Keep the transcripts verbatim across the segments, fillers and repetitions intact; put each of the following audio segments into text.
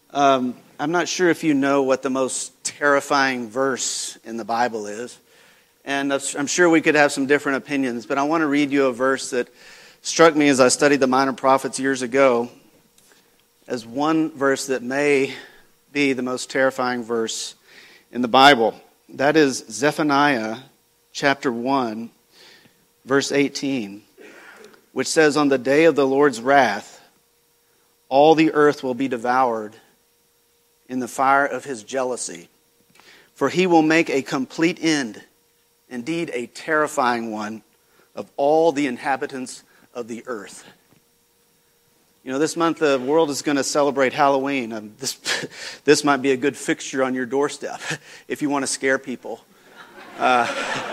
Um, I'm not sure if you know what the most terrifying verse in the Bible is, and I'm sure we could have some different opinions, but I want to read you a verse that struck me as I studied the Minor Prophets years ago as one verse that may be the most terrifying verse in the Bible. That is Zephaniah chapter one, verse eighteen, which says, "On the day of the Lord's wrath, all the earth will be devoured in the fire of his jealousy. For he will make a complete end, indeed a terrifying one, of all the inhabitants of the earth." You know, this month the world is going to celebrate Halloween. Um, this, this might be a good fixture on your doorstep if you want to scare people. Uh,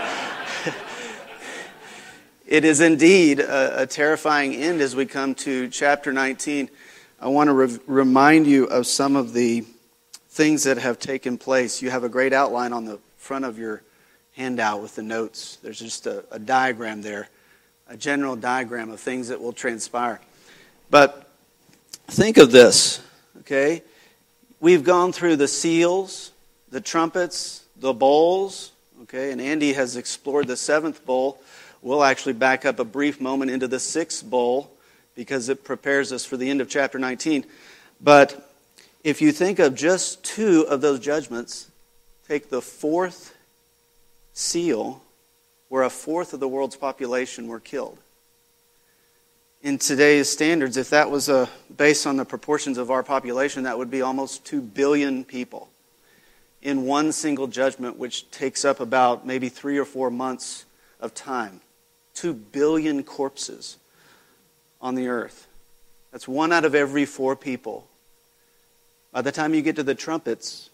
it is indeed a, a terrifying end as we come to chapter nineteen. I want to re- remind you of some of the things that have taken place. You have a great outline on the front of your handout with the notes. There's just a, a diagram there, a general diagram of things that will transpire. But think of this, okay? We've gone through the seals, the trumpets, the bowls, okay? And Andy has explored the seventh bowl. We'll actually back up a brief moment into the sixth bowl because it prepares us for the end of chapter nineteen. But if you think of just two of those judgments, take the fourth seal, where a fourth of the world's population were killed. In today's standards, if that was a, based on the proportions of our population, that would be almost two billion people in one single judgment, which takes up about maybe three or four months of time. Two billion corpses on the earth. That's one out of every four people. By the time you get to the trumpets,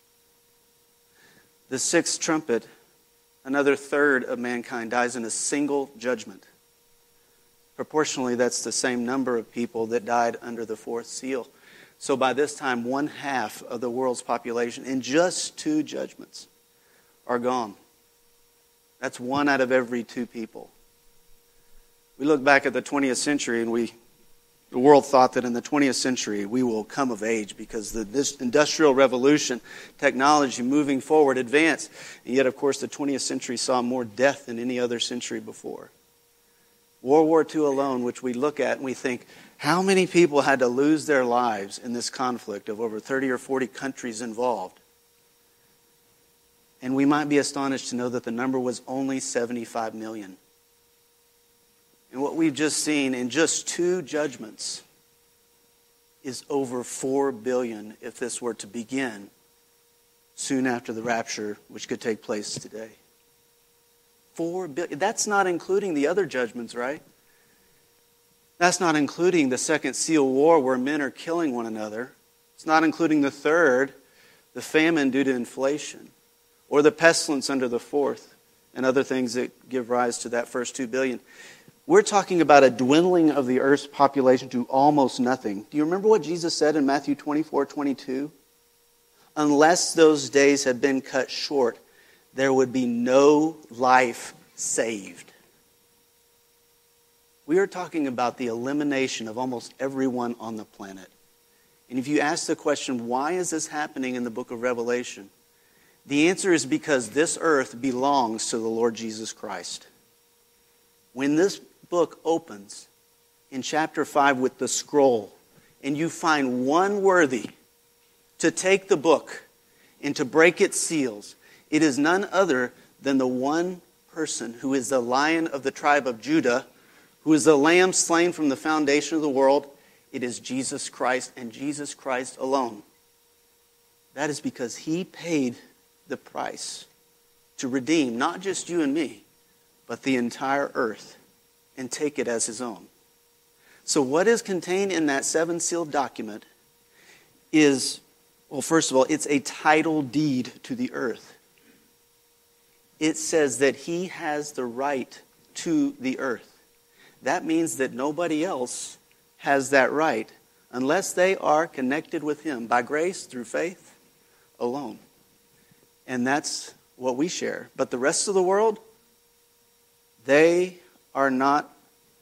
the sixth trumpet, another third of mankind dies in a single judgment. Proportionally, that's the same number of people that died under the fourth seal. So by this time, one half of the world's population in just two judgments are gone. That's one out of every two people. We look back at the twentieth century and we The world thought that in the twentieth century we will come of age because the this industrial revolution, technology moving forward, advanced. And yet, of course, the twentieth century saw more death than any other century before. World War Two alone, which we look at and we think, how many people had to lose their lives in this conflict of over thirty or forty countries involved? And we might be astonished to know that the number was only seventy-five million. And what we've just seen in just two judgments is over four billion if this were to begin soon after the rapture, which could take place today. Four billion. That's not including the other judgments, right? That's not including the second seal war where men are killing one another. It's not including the third, the famine due to inflation, or the pestilence under the fourth, and other things that give rise to that first two billion. We're talking about a dwindling of the earth's population to almost nothing. Do you remember what Jesus said in Matthew twenty-four twenty-two? Unless those days had been cut short, there would be no life saved. We are talking about the elimination of almost everyone on the planet. And if you ask the question, why is this happening in the book of Revelation? The answer is because this earth belongs to the Lord Jesus Christ. When this book opens in chapter five with the scroll, and you find one worthy to take the book and to break its seals, it is none other than the one person who is the Lion of the tribe of Judah, who is the Lamb slain from the foundation of the world. It is Jesus Christ and Jesus Christ alone. That is because he paid the price to redeem not just you and me, but the entire earth, and take it as his own. So what is contained in that seven-sealed document is, well, first of all, it's a title deed to the earth. It says that he has the right to the earth. That means that nobody else has that right unless they are connected with him by grace through faith alone. And that's what we share. But the rest of the world, they are not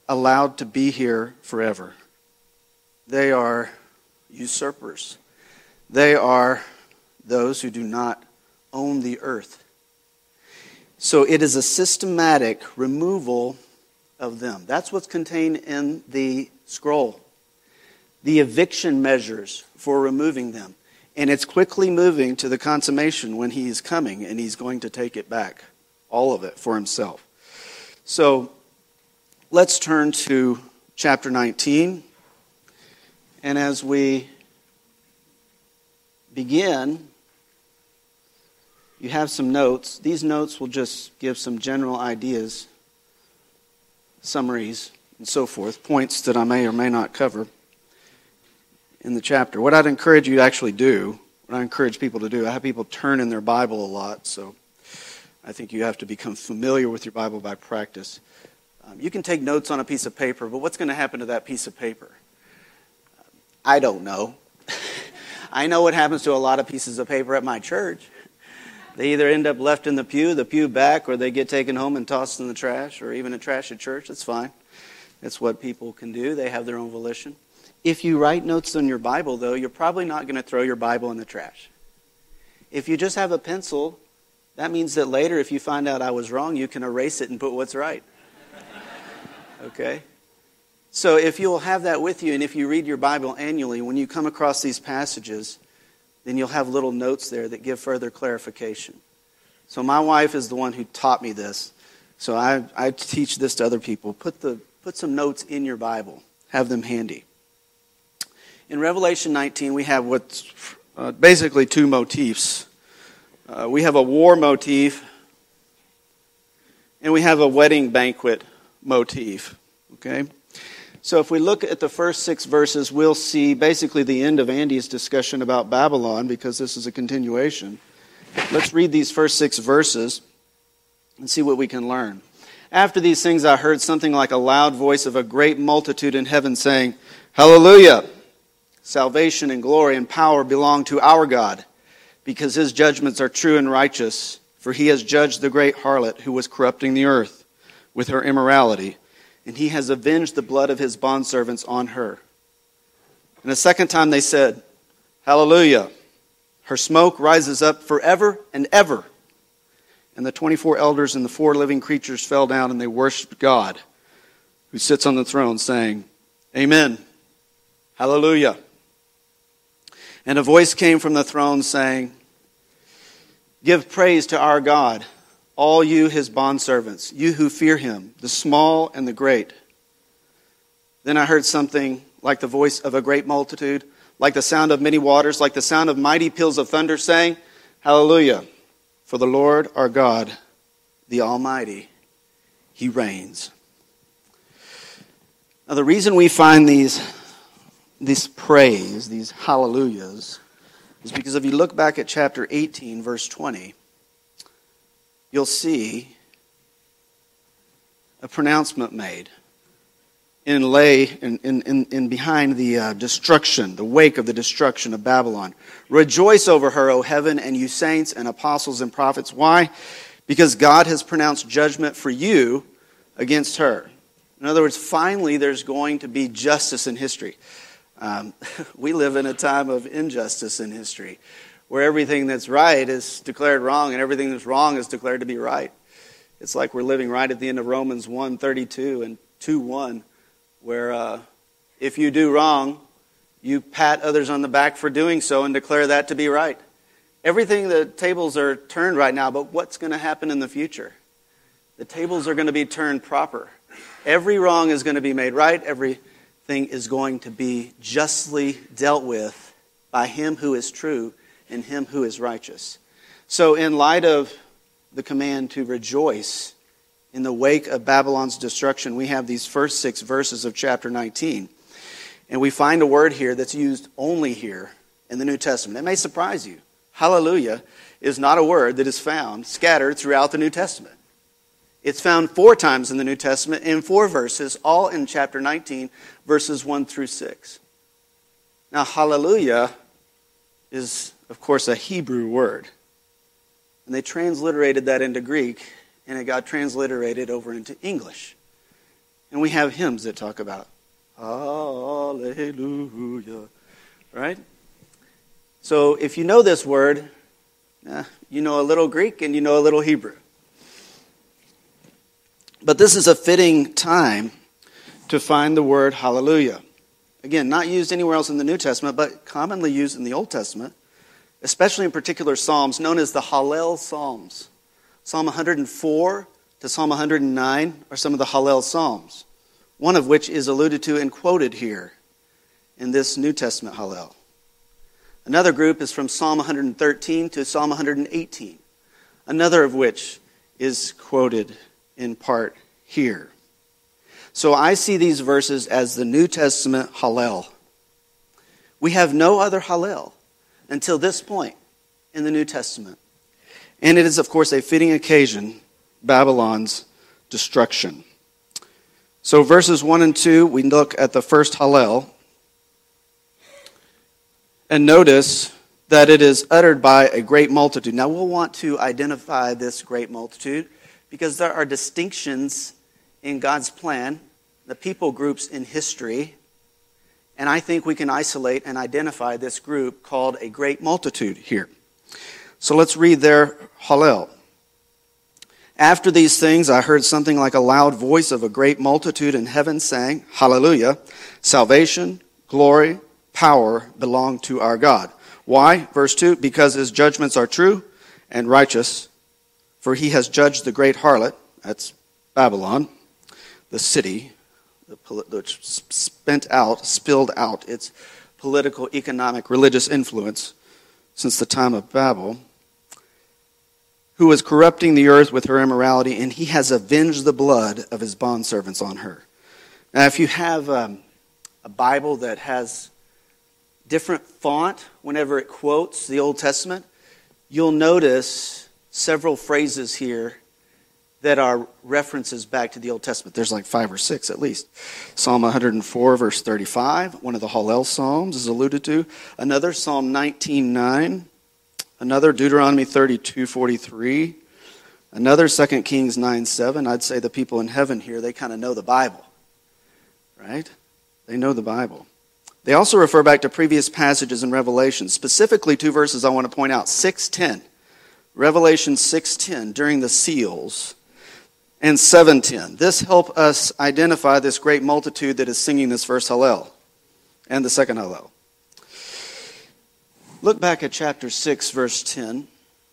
allowed to be here forever. They are usurpers. They are those who do not own the earth. So it is a systematic removal of them. That's what's contained in the scroll. The eviction measures for removing them. And it's quickly moving to the consummation when he is coming and he's going to take it back, all of it, for himself. So let's turn to chapter nineteen. And as we begin, you have some notes. These notes will just give some general ideas, summaries, and so forth, points that I may or may not cover in the chapter. What I'd encourage you to actually do, what I encourage people to do, I have people turn in their Bible a lot, so I think you have to become familiar with your Bible by practice. Um, you can take notes on a piece of paper, but what's going to happen to that piece of paper? I don't know. I know what happens to a lot of pieces of paper at my church. They either end up left in the pew, the pew back, or they get taken home and tossed in the trash, or even a trash at church. That's fine. That's what people can do. They have their own volition. If you write notes on your Bible, though, you're probably not going to throw your Bible in the trash. If you just have a pencil, that means that later, if you find out I was wrong, you can erase it and put what's right. Okay? So if you'll have that with you, and if you read your Bible annually, when you come across these passages, then you'll have little notes there that give further clarification. So my wife is the one who taught me this. So I, I teach this to other people. Put the put some notes in your Bible. Have them handy. In Revelation nineteen, we have what's uh, basically two motifs. Uh, we have a war motif, and we have a wedding banquet motif. Okay? So if we look at the first six verses, we'll see basically the end of Andy's discussion about Babylon, because this is a continuation. Let's read these first six verses and see what we can learn. After these things I heard something like a loud voice of a great multitude in heaven saying, Hallelujah! Salvation and glory and power belong to our God, because his judgments are true and righteous, for he has judged the great harlot who was corrupting the earth with her immorality, and he has avenged the blood of his bondservants on her. And a second time they said, Hallelujah! Her smoke rises up forever and ever. And the twenty-four elders and the four living creatures fell down, and they worshipped God, who sits on the throne, saying, Amen. Hallelujah. And a voice came from the throne saying, Give praise to our God, all you his bondservants, you who fear him, the small and the great. Then I heard something like the voice of a great multitude, like the sound of many waters, like the sound of mighty peals of thunder, saying, Hallelujah, for the Lord our God, the Almighty, he reigns. Now the reason we find these This praise, these hallelujahs, is because if you look back at chapter eighteen, verse twenty, you'll see a pronouncement made in lay in, in, in, in behind the uh, destruction, the wake of the destruction of Babylon. Rejoice over her, O heaven, and you saints and apostles and prophets. Why? Because God has pronounced judgment for you against her. In other words, finally there's going to be justice in history. Um, we live in a time of injustice in history, where everything that's right is declared wrong and everything that's wrong is declared to be right. It's like we're living right at the end of Romans one thirty-two and two one, where uh, if you do wrong, you pat others on the back for doing so and declare that to be right. Everything, the tables are turned right now, but what's going to happen in the future? The tables are going to be turned proper. Every wrong is going to be made right. Every thing is going to be justly dealt with by him who is true and him who is righteous. So in light of the command to rejoice in the wake of Babylon's destruction, we have these first six verses of chapter nineteen. And we find a word here that's used only here in the New Testament. It may surprise you. Hallelujah is not a word that is found scattered throughout the New Testament. It's found four times in the New Testament in four verses, all in chapter nineteen, verses one through six. Now, hallelujah is, of course, a Hebrew word. And they transliterated that into Greek, and it got transliterated over into English. And we have hymns that talk about hallelujah, right? So if you know this word, eh, you know a little Greek and you know a little Hebrew. But this is a fitting time to find the word hallelujah. Again, not used anywhere else in the New Testament, but commonly used in the Old Testament, especially in particular Psalms known as the Hallel Psalms. Psalm one hundred four to Psalm one hundred nine are some of the Hallel Psalms, one of which is alluded to and quoted here in this New Testament Hallel. Another group is from Psalm one hundred thirteen to Psalm one hundred eighteen, another of which is quoted in part here. So I see these verses as the New Testament Hallel. We have no other Hallel until this point in the New Testament. And it is, of course, a fitting occasion, Babylon's destruction. So verses one and two, we look at the first Hallel. And notice that it is uttered by a great multitude. Now we'll want to identify this great multitude because there are distinctions in God's plan, the people groups in history, and I think we can isolate and identify this group called a great multitude here. So let's read their Hallel. After these things I heard something like a loud voice of a great multitude in heaven saying, Hallelujah, salvation, glory, power belong to our God. Why? Verse two, because his judgments are true and righteous, for he has judged the great harlot, that's Babylon, the city, which spent out, spilled out its political, economic, religious influence since the time of Babel, who was corrupting the earth with her immorality, and he has avenged the blood of his bondservants on her. Now, if you have um, a Bible that has different font whenever it quotes the Old Testament, you'll notice several phrases here that are references back to the Old Testament. There's like five or six at least. Psalm one hundred four, verse thirty-five, one of the Hallel Psalms is alluded to. Another, Psalm nineteen nine. Another, Deuteronomy thirty-two forty-three. Another, Second Kings nine seven. I'd say the people in heaven here, they kind of know the Bible. Right? They know the Bible. They also refer back to previous passages in Revelation, specifically two verses I want to point out. six ten. Revelation six ten, during the seals, and seven ten. This helps us identify this great multitude that is singing this first Hallel and the second Hallel. Look back at chapter six, verse ten.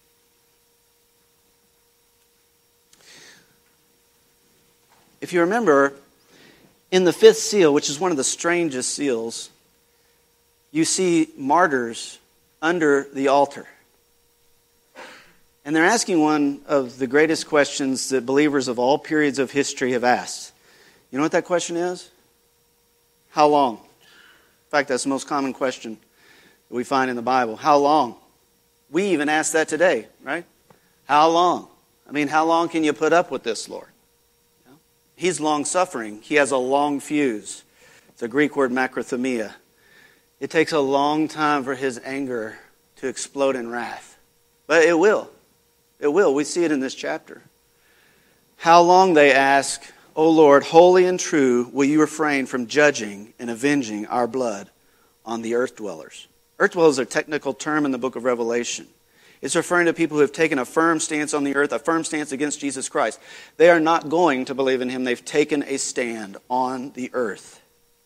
If you remember, in the fifth seal, which is one of the strangest seals, you see martyrs under the altar. And they're asking one of the greatest questions that believers of all periods of history have asked. You know what that question is? How long? In fact, that's the most common question that we find in the Bible. How long? We even ask that today, right? How long? I mean, how long can you put up with this, Lord? He's long-suffering. He has a long fuse. It's a Greek word, macrothumia. It takes a long time for his anger to explode in wrath. But it will. It will. We see it in this chapter. How long, they ask, O Lord, holy and true, will you refrain from judging and avenging our blood on the earth dwellers? Earth dwellers are a technical term in the book of Revelation. It's referring to people who have taken a firm stance on the earth, a firm stance against Jesus Christ. They are not going to believe in him. They've taken a stand on the earth.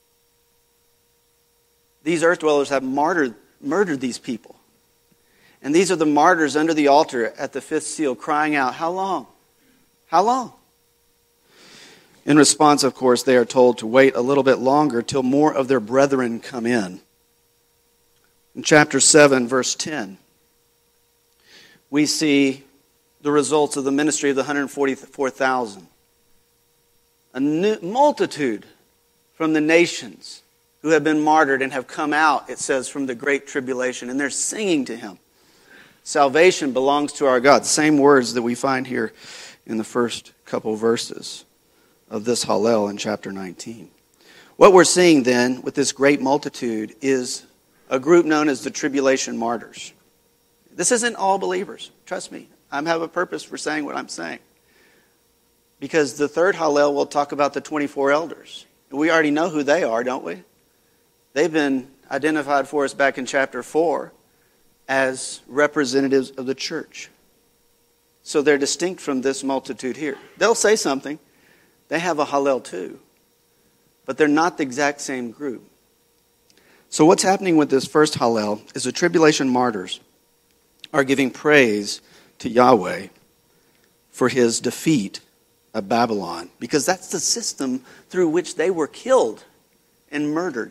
These earth dwellers have martyred, murdered these people. And these are the martyrs under the altar at the fifth seal crying out, how long? How long? In response, of course, they are told to wait a little bit longer till more of their brethren come in. In chapter seven, verse ten, we see the results of the ministry of the one hundred forty-four thousand. A new multitude from the nations who have been martyred and have come out, it says, from the great tribulation. And they're singing to him. Salvation belongs to our God. The same words that we find here in the first couple verses of this Hallel in chapter nineteen. What we're seeing then with this great multitude is a group known as the tribulation martyrs. This isn't all believers. Trust me. I have a purpose for saying what I'm saying. Because the third Hallel will talk about the twenty-four elders. We already know who they are, don't we? They've been identified for us back in chapter four. as representatives of the church. So they're distinct from this multitude here. They'll say something. They have a Hallel too. But they're not the exact same group. So what's happening with this first Hallel is the tribulation martyrs are giving praise to Yahweh for his defeat of Babylon, because that's the system through which they were killed and murdered.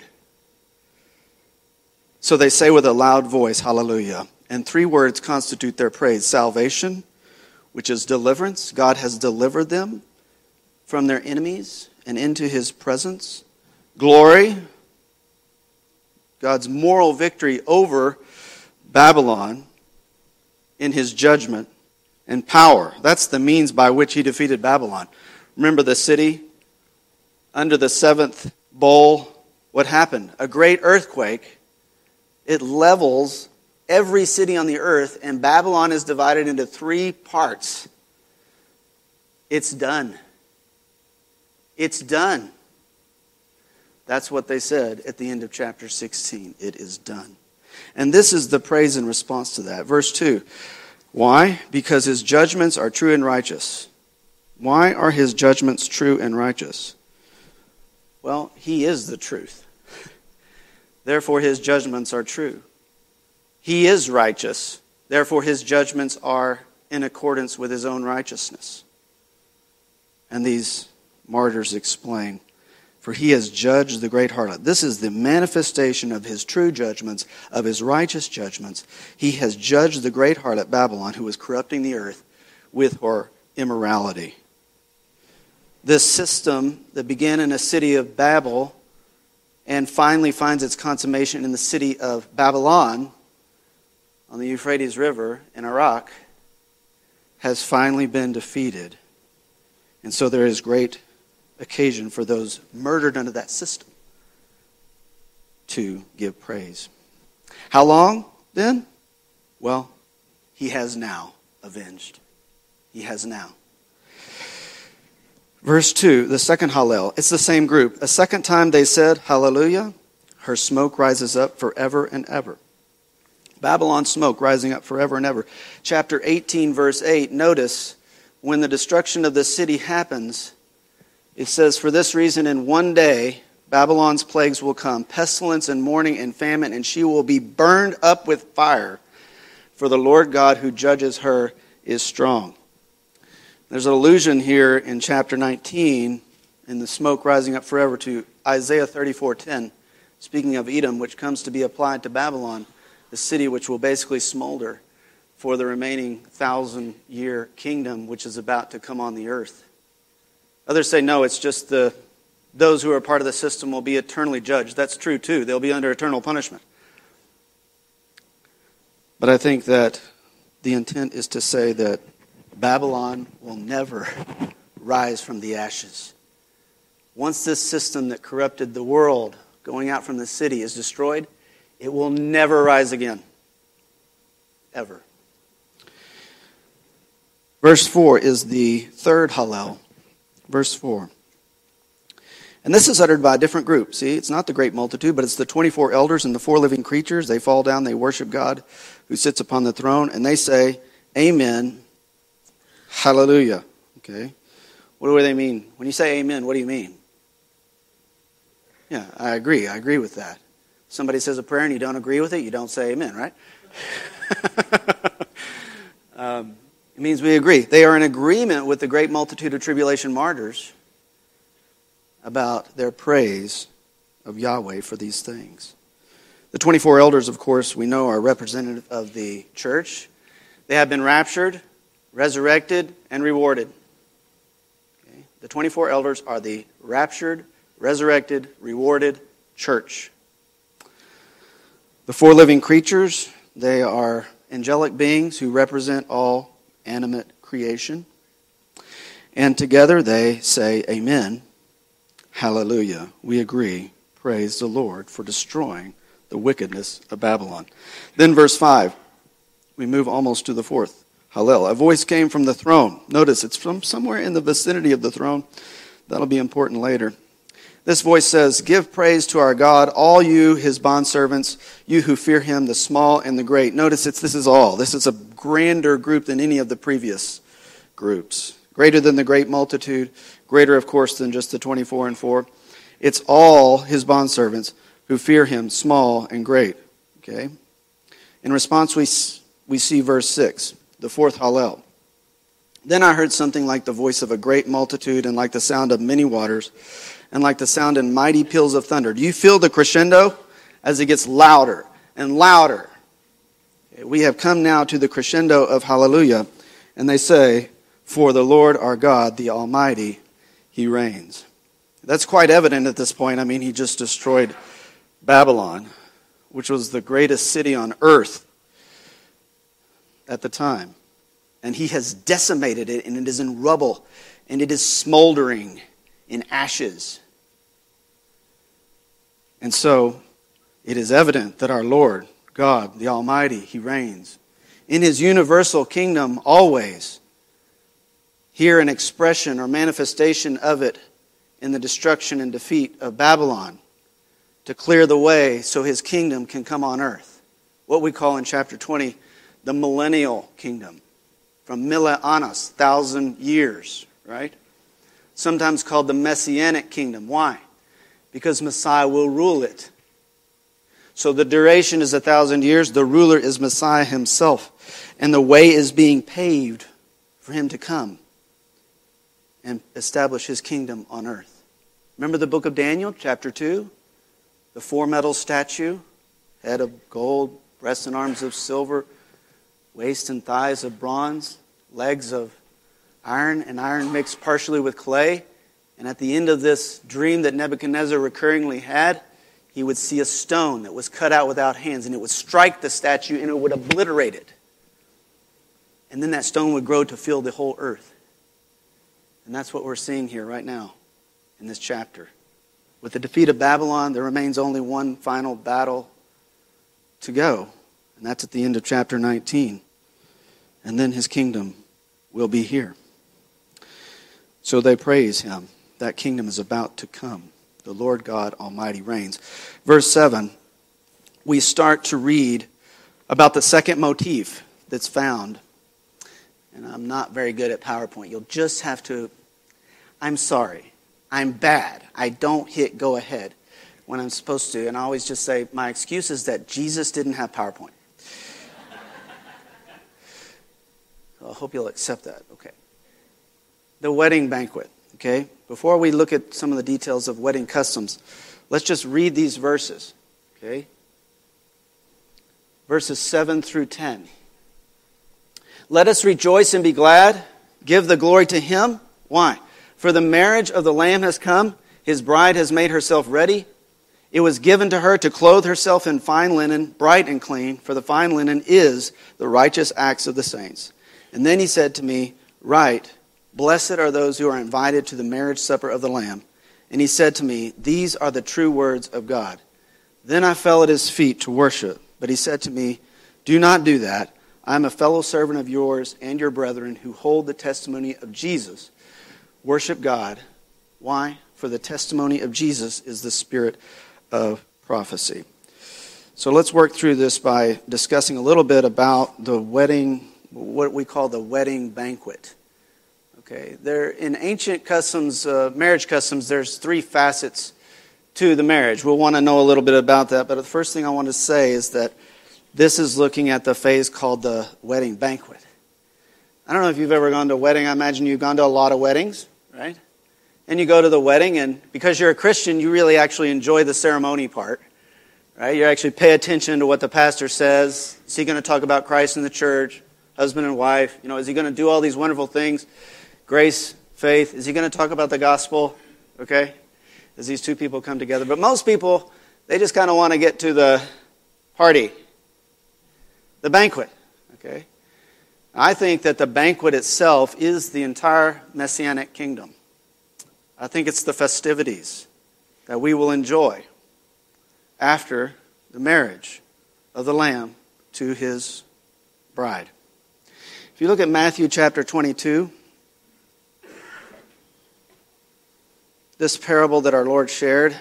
So they say with a loud voice, hallelujah. And three words constitute their praise. Salvation, which is deliverance. God has delivered them from their enemies and into his presence. Glory, God's moral victory over Babylon in his judgment. And power, that's the means by which he defeated Babylon. Remember the city under the seventh bowl? What happened? A great earthquake. It levels every city on the earth, and Babylon is divided into three parts. It's done. It's done. That's what they said at the end of chapter sixteen. It is done. And this is the praise in response to that. Verse two. Why? Because his judgments are true and righteous. Why are his judgments true and righteous? Well, he is the truth. Therefore, his judgments are true. He is righteous. Therefore, his judgments are in accordance with his own righteousness. And these martyrs explain, for he has judged the great harlot. This is the manifestation of his true judgments, of his righteous judgments. He has judged the great harlot Babylon, who was corrupting the earth with her immorality. This system that began in a city of Babel and finally finds its consummation in the city of Babylon on the Euphrates River in Iraq has finally been defeated. And so there is great occasion for those murdered under that system to give praise. How long then? Well, he has now avenged. He has now. Verse two, the second Hallel. It's the same group. A second time they said, hallelujah. Her smoke rises up forever and ever. Babylon's smoke rising up forever and ever. Chapter eighteen, verse eight. Notice, when the destruction of the city happens, it says, for this reason, in one day, Babylon's plagues will come, pestilence and mourning and famine, and she will be burned up with fire. For the Lord God who judges her is strong. There's an allusion here in chapter nineteen, in the smoke rising up forever, to Isaiah thirty-four ten, speaking of Edom, which comes to be applied to Babylon, the city which will basically smolder for the remaining thousand-year kingdom which is about to come on the earth. Others say, no, it's just the those who are part of the system will be eternally judged. That's true, too. They'll be under eternal punishment. But I think that the intent is to say that Babylon will never rise from the ashes. Once this system that corrupted the world, going out from the city, is destroyed, it will never rise again. Ever. Verse four is the third Hallel. Verse four. And this is uttered by a different group. See, it's not the great multitude, but it's the twenty-four elders and the four living creatures. They fall down, they worship God who sits upon the throne, and they say, Amen, hallelujah. Okay. What do they mean? When you say amen, what do you mean? Yeah, I agree. I agree with that. Somebody says a prayer and you don't agree with it, you don't say amen, right? um, it means we agree. They are in agreement with the great multitude of tribulation martyrs about their praise of Yahweh for these things. The twenty-four elders, of course, we know are representative of the church. They have been raptured, resurrected, and rewarded. Okay? The twenty-four elders are the raptured, resurrected, rewarded church. The four living creatures, they are angelic beings who represent all animate creation. And together they say, Amen, hallelujah. We agree, praise the Lord for destroying the wickedness of Babylon. Then verse five, we move almost to the fourth Hallel. A voice came from the throne. Notice it's from somewhere in the vicinity of the throne. That'll be important later. This voice says, "Give praise to our God, all you, his bondservants, you who fear him, the small and the great." Notice it's, this is all. This is a grander group than any of the previous groups. Greater than the great multitude. Greater, of course, than just the twenty-four and four. It's all his bondservants who fear him, small and great. Okay? In response, we, we see verse six, the fourth Hallel. "Then I heard something like the voice of a great multitude and like the sound of many waters, and like the sound in mighty peals of thunder." Do you feel the crescendo as it gets louder and louder? We have come now to the crescendo of hallelujah, and they say, "For the Lord our God, the Almighty, he reigns." That's quite evident at this point. I mean, he just destroyed Babylon, which was the greatest city on earth at the time. And he has decimated it, and it is in rubble, and it is smoldering in ashes. And so, it is evident that our Lord, God, the Almighty, he reigns. In his universal kingdom, always. Here an expression or manifestation of it in the destruction and defeat of Babylon to clear the way so his kingdom can come on earth. What we call in chapter twenty the millennial kingdom. From millennios, thousand years, right? Sometimes called the Messianic kingdom. Why? Because Messiah will rule it. So the duration is a thousand years. The ruler is Messiah himself. And the way is being paved for him to come and establish his kingdom on earth. Remember the book of Daniel, chapter two? The four-metal statue, head of gold, breasts and arms of silver, waist and thighs of bronze, legs of iron, and iron mixed partially with clay. And at the end of this dream that Nebuchadnezzar recurringly had, he would see a stone that was cut out without hands, and it would strike the statue and it would obliterate it. And then that stone would grow to fill the whole earth. And that's what we're seeing here right now in this chapter. With the defeat of Babylon, there remains only one final battle to go. And that's at the end of chapter nineteen. And then his kingdom will be here. So they praise him. That kingdom is about to come. The Lord God Almighty reigns. Verse seven, we start to read about the second motif that's found. And I'm not very good at PowerPoint. You'll just have to, I'm sorry. I'm bad. I don't hit go ahead when I'm supposed to. And I always just say, my excuse is that Jesus didn't have PowerPoint. So I hope you'll accept that. Okay. The wedding banquet. Okay. Before we look at some of the details of wedding customs, let's just read these verses. Okay. Verses seven through ten. "Let us rejoice and be glad. Give the glory to him." Why? "For the marriage of the Lamb has come. His bride has made herself ready. It was given to her to clothe herself in fine linen, bright and clean, for the fine linen is the righteous acts of the saints. And then he said to me, Write, blessed are those who are invited to the marriage supper of the Lamb. And he said to me, These are the true words of God. Then I fell at his feet to worship. But he said to me, Do not do that. I am a fellow servant of yours and your brethren who hold the testimony of Jesus. Worship God. Why? For the testimony of Jesus is the spirit of prophecy." So let's work through this by discussing a little bit about the wedding, what we call the wedding banquet. Okay, there in ancient customs, uh, marriage customs, there's three facets to the marriage. We'll want to know a little bit about that, but the first thing I want to say is that this is looking at the phase called the wedding banquet. I don't know if you've ever gone to a wedding. I imagine you've gone to a lot of weddings, right? And you go to the wedding, and because you're a Christian, you really actually enjoy the ceremony part, right? You actually pay attention to what the pastor says. Is he going to talk about Christ in the church, husband and wife? You know, is he going to do all these wonderful things? Grace, faith. Is he going to talk about the gospel? Okay? As these two people come together. But most people, they just kind of want to get to the party, the banquet. Okay? I think that the banquet itself is the entire Messianic kingdom. I think it's the festivities that we will enjoy after the marriage of the Lamb to his bride. If you look at Matthew chapter twenty-two, this parable that our Lord shared,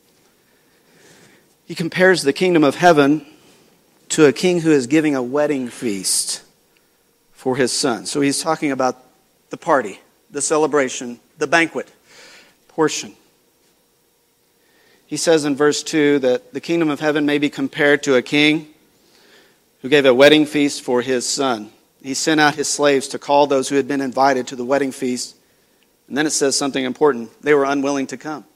he compares the kingdom of heaven to a king who is giving a wedding feast for his son. So he's talking about the party, the celebration, the banquet portion. He says in verse two that the kingdom of heaven may be compared to a king who gave a wedding feast for his son. He sent out his slaves to call those who had been invited to the wedding feast. And then it says something important. They were unwilling to come.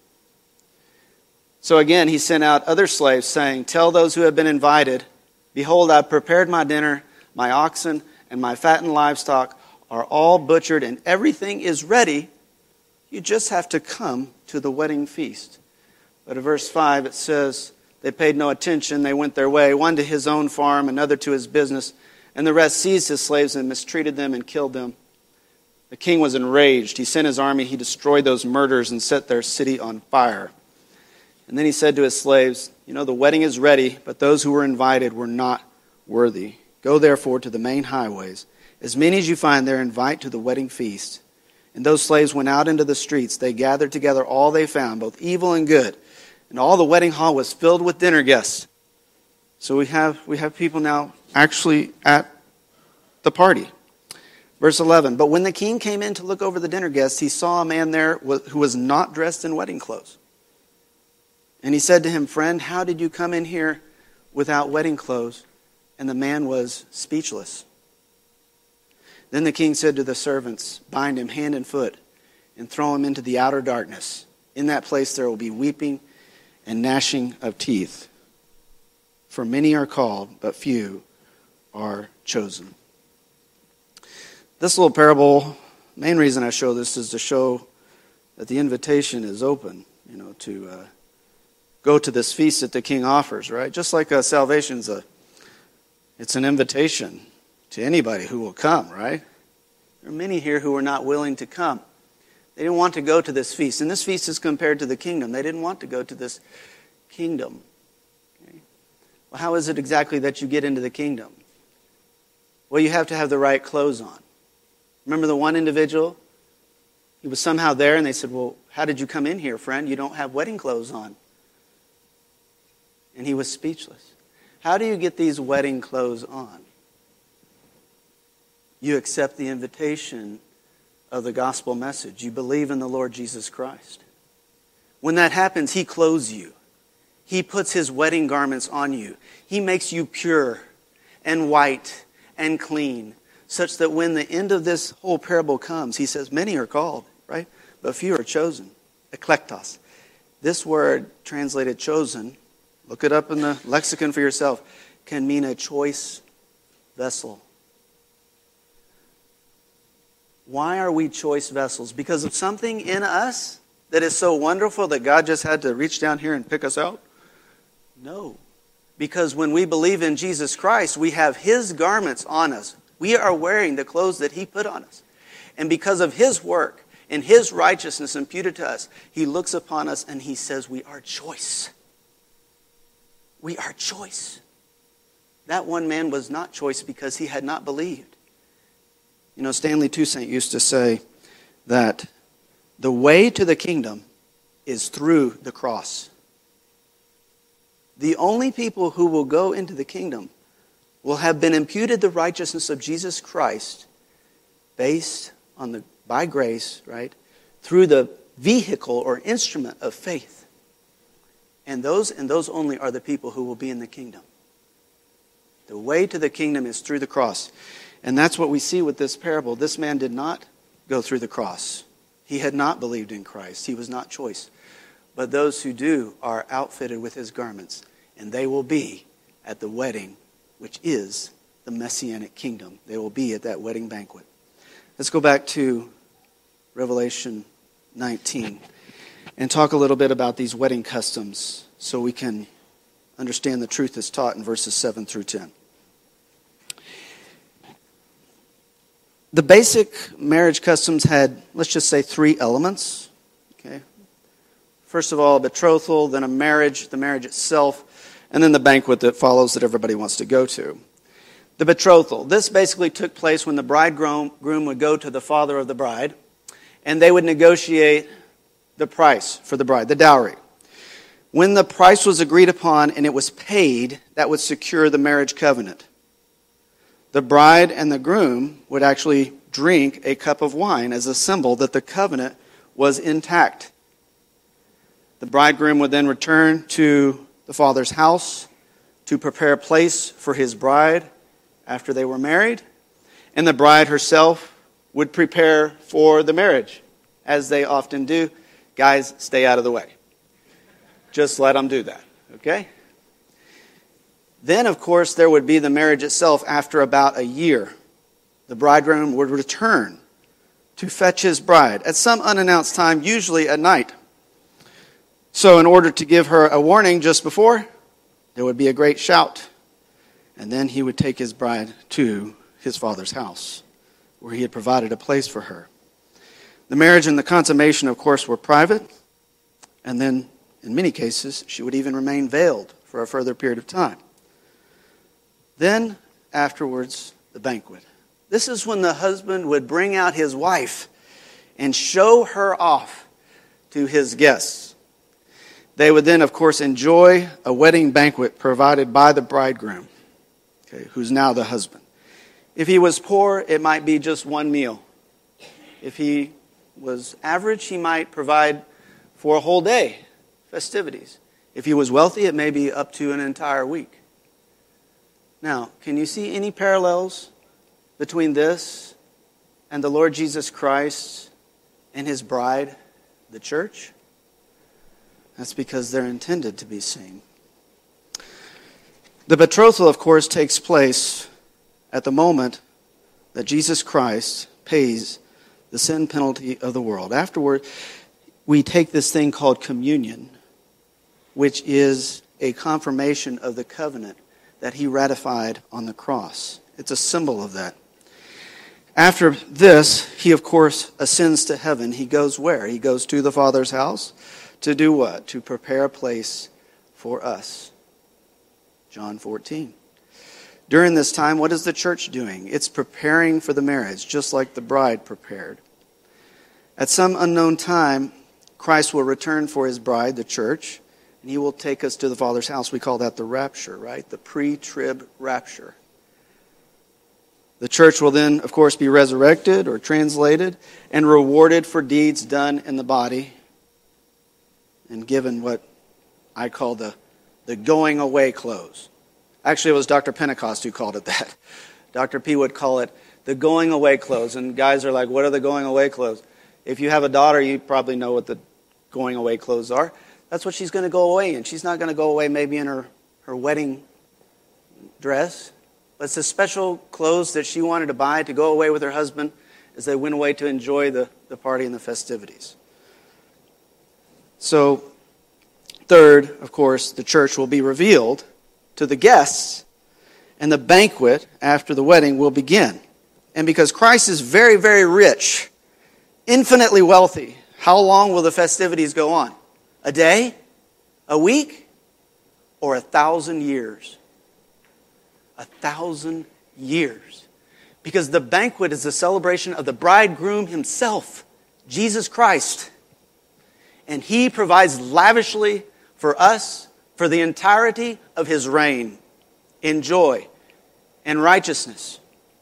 So again, he sent out other slaves saying, tell those who have been invited, behold, I've prepared my dinner, my oxen and my fattened livestock are all butchered and everything is ready. You just have to come to the wedding feast. But in verse five it says, they paid no attention. They went their way, one to his own farm, another to his business. And the rest seized his slaves and mistreated them and killed them. The king was enraged. He sent his army. He destroyed those murderers and set their city on fire. And then he said to his slaves, you know, the wedding is ready, but those who were invited were not worthy. Go therefore to the main highways. As many as you find there, invite to the wedding feast. And those slaves went out into the streets. They gathered together all they found, both evil and good. And all the wedding hall was filled with dinner guests. So we have we have people now actually at the party. Verse eleven, but when the king came in to look over the dinner guests, he saw a man there who was not dressed in wedding clothes. And he said to him, friend, how did you come in here without wedding clothes? And the man was speechless. Then the king said to the servants, bind him hand and foot and throw him into the outer darkness. In that place there will be weeping and gnashing of teeth. For many are called, but few are chosen. This little parable, main reason I show this is to show that the invitation is open, you know, to uh, go to this feast that the king offers, right? Just like uh, salvation's a, it's an invitation to anybody who will come, right? There are many here who are not willing to come. They didn't want to go to this feast. And this feast is compared to the kingdom. They didn't want to go to this kingdom. Okay? Well, how is it exactly that you get into the kingdom? Well, you have to have the right clothes on. Remember the one individual? He was somehow there and they said, well, how did you come in here, friend? You don't have wedding clothes on. And he was speechless. How do you get these wedding clothes on? You accept the invitation of the gospel message. You believe in the Lord Jesus Christ. When that happens, he clothes you. He puts his wedding garments on you. He makes you pure and white and clean, such that when the end of this whole parable comes, he says, many are called, right? But few are chosen. Eklektos. This word, translated chosen, look it up in the lexicon for yourself, can mean a choice vessel. Why are we choice vessels? Because of something in us that is so wonderful that God just had to reach down here and pick us out? No. Because when we believe in Jesus Christ, we have his garments on us. We are wearing the clothes that he put on us. And because of his work and his righteousness imputed to us, he looks upon us and he says, we are choice. We are choice. That one man was not choice because he had not believed. You know, Stanley Toussaint used to say that the way to the kingdom is through the cross. The only people who will go into the kingdom will have been imputed the righteousness of Jesus Christ based on the, by grace, right, through the vehicle or instrument of faith. And those and those only are the people who will be in the kingdom. The way to the kingdom is through the cross. And that's what we see with this parable. This man did not go through the cross. He had not believed in Christ. He was not choice. But those who do are outfitted with his garments. And they will be at the wedding, which is the Messianic kingdom. They will be at that wedding banquet. Let's go back to Revelation nineteen and talk a little bit about these wedding customs so we can understand the truth that's taught in verses seven through ten. The basic marriage customs had, let's just say, three elements. Okay. First of all, a betrothal, then a marriage, the marriage itself, and then the banquet that follows that everybody wants to go to. The betrothal. This basically took place when the bridegroom would go to the father of the bride, and they would negotiate the price for the bride, the dowry. When the price was agreed upon and it was paid, that would secure the marriage covenant. The bride and the groom would actually drink a cup of wine as a symbol that the covenant was intact. The bridegroom would then return to the father's house to prepare a place for his bride after they were married, and the bride herself would prepare for the marriage, as they often do. Guys, stay out of the way. Just let them do that, okay? Then, of course, there would be the marriage itself after about a year. The bridegroom would return to fetch his bride at some unannounced time, usually at night. So in order to give her a warning just before, there would be a great shout. And then he would take his bride to his father's house, where he had provided a place for her. The marriage and the consummation, of course, were private. And then, in many cases, she would even remain veiled for a further period of time. Then, afterwards, the banquet. This is when the husband would bring out his wife and show her off to his guests. They would then, of course, enjoy a wedding banquet provided by the bridegroom, okay, who's now the husband. If he was poor, it might be just one meal. If he was average, he might provide for a whole day, festivities. If he was wealthy, it may be up to an entire week. Now, can you see any parallels between this and the Lord Jesus Christ and his bride, the church? That's because they're intended to be seen. The betrothal, of course, takes place at the moment that Jesus Christ pays the sin penalty of the world. Afterward, we take this thing called communion, which is a confirmation of the covenant that he ratified on the cross. It's a symbol of that. After this, he, of course, ascends to heaven. He goes where? He goes to the Father's house to do what? To prepare a place for us. John fourteen. During this time, what is the church doing? It's preparing for the marriage, just like the bride prepared. At some unknown time, Christ will return for his bride, the church, and he will take us to the Father's house. We call that the rapture, right? The pre-trib rapture. The church will then, of course, be resurrected or translated and rewarded for deeds done in the body and given what I call the, the going away clothes. Actually, it was Doctor Pentecost who called it that. Doctor P would call it the going away clothes. And guys are like, what are the going away clothes? If you have a daughter, you probably know what the going away clothes are. That's what she's going to go away in. She's not going to go away maybe in her, her wedding dress. But it's the special clothes that she wanted to buy to go away with her husband as they went away to enjoy the, the party and the festivities. So, third, of course, the church will be revealed to the guests, and the banquet after the wedding will begin. And because Christ is very, very rich, infinitely wealthy, how long will the festivities go on? A day? A week? Or a thousand years? A thousand years. Because the banquet is the celebration of the bridegroom himself, Jesus Christ. And he provides lavishly for us for the entirety of his reign in joy and righteousness.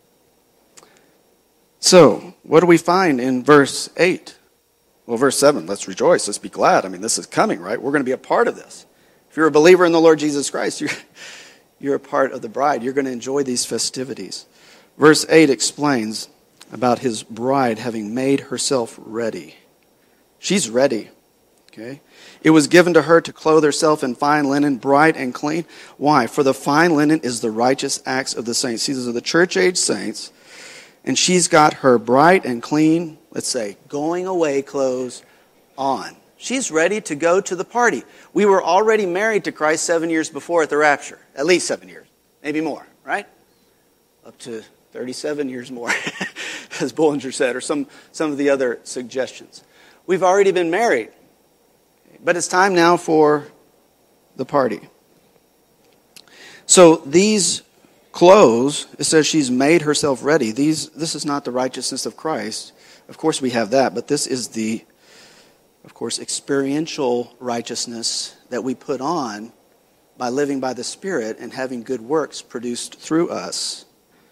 So, what do we find in verse eight? Well, verse seven, let's rejoice, let's be glad. I mean, this is coming, right? We're going to be a part of this. If you're a believer in the Lord Jesus Christ, you're, you're a part of the bride. You're going to enjoy these festivities. Verse eight explains about his bride having made herself ready. She's ready. Okay? It was given to her to clothe herself in fine linen, bright and clean. Why? For the fine linen is the righteous acts of the saints. These are the church-age saints. And she's got her bright and clean, let's say, going away clothes on. She's ready to go to the party. We were already married to Christ seven years before at the rapture. At least seven years. Maybe more, right? Up to thirty-seven years more, as Bullinger said, or some, some of the other suggestions. We've already been married. But it's time now for the party. So these clothes, it says she's made herself ready. These, this is not the righteousness of Christ. Of course we have that, but this is the of course, experiential righteousness that we put on by living by the Spirit and having good works produced through us.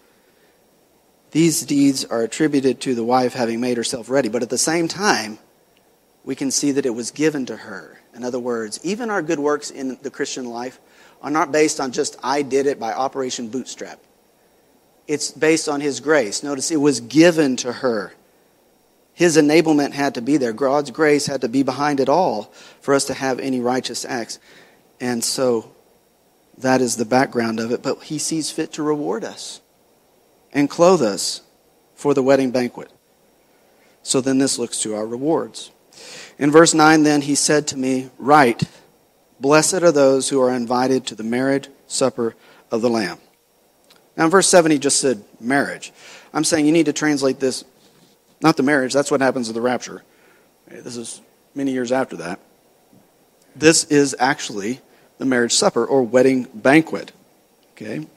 These deeds are attributed to the wife having made herself ready, but at the same time, we can see that it was given to her. In other words, even our good works in the Christian life are not based on just I did it by Operation Bootstrap. It's based on His grace. Notice it was given to her. His enablement had to be there. God's grace had to be behind it all for us to have any righteous acts. And so that is the background of it. But He sees fit to reward us and clothe us for the wedding banquet. So then this looks to our rewards. In verse nine then, He said to me, "Write, blessed are those who are invited to the marriage supper of the Lamb." Now in verse seven he just said marriage. I'm saying you need to translate this, not the marriage, that's what happens at the rapture. This is many years after that. This is actually the marriage supper or wedding banquet. Okay?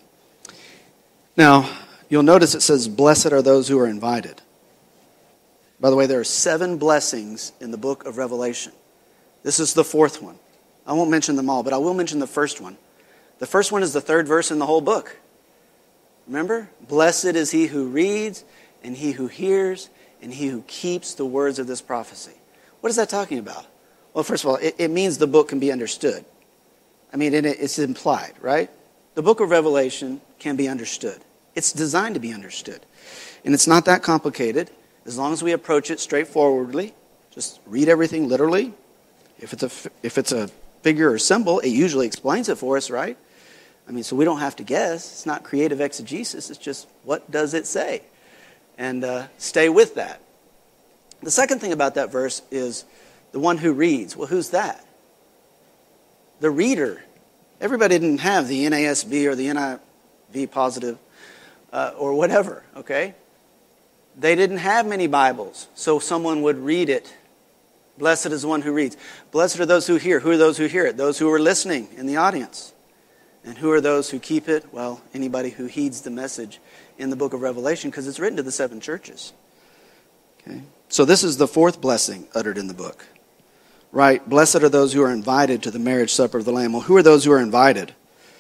Now, you'll notice it says, "Blessed are those who are invited." By the way, there are seven blessings in the book of Revelation. This is the fourth one. I won't mention them all, but I will mention the first one. The first one is the third verse in the whole book. Remember? "Blessed is he who reads, and he who hears, and he who keeps the words of this prophecy." What is that talking about? Well, first of all, it, it means the book can be understood. I mean, it, it's implied, right? The book of Revelation can be understood. It's designed to be understood. And it's not that complicated. As long as we approach it straightforwardly, just read everything literally. If it's a, if it's a figure or symbol, it usually explains it for us, right? I mean, so we don't have to guess. It's not creative exegesis. It's just, what does it say? And uh, stay with that. The second thing about that verse is the one who reads. Well, who's that? The reader. Everybody didn't have the N A S B or the N I V positive uh, or whatever, okay? They didn't have many Bibles, so someone would read it. Blessed is the one who reads. Blessed are those who hear. Who are those who hear it? Those who are listening in the audience. And who are those who keep it? Well, anybody who heeds the message in the book of Revelation, because it's written to the seven churches. Okay. So this is the fourth blessing uttered in the book. Right? Blessed are those who are invited to the marriage supper of the Lamb. Well, who are those who are invited?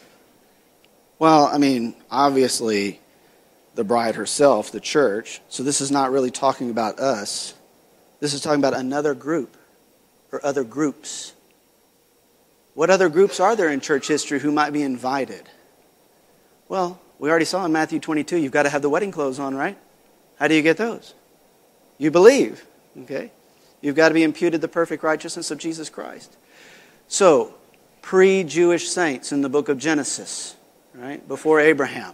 Well, I mean, obviously, the bride herself, the church. So this is not really talking about us. This is talking about another group or other groups. What other groups are there in church history who might be invited? Well, we already saw in Matthew twenty-two, you've got to have the wedding clothes on, right? How do you get those? You believe, okay? You've got to be imputed the perfect righteousness of Jesus Christ. So, pre-Jewish saints in the book of Genesis, right? Before Abraham.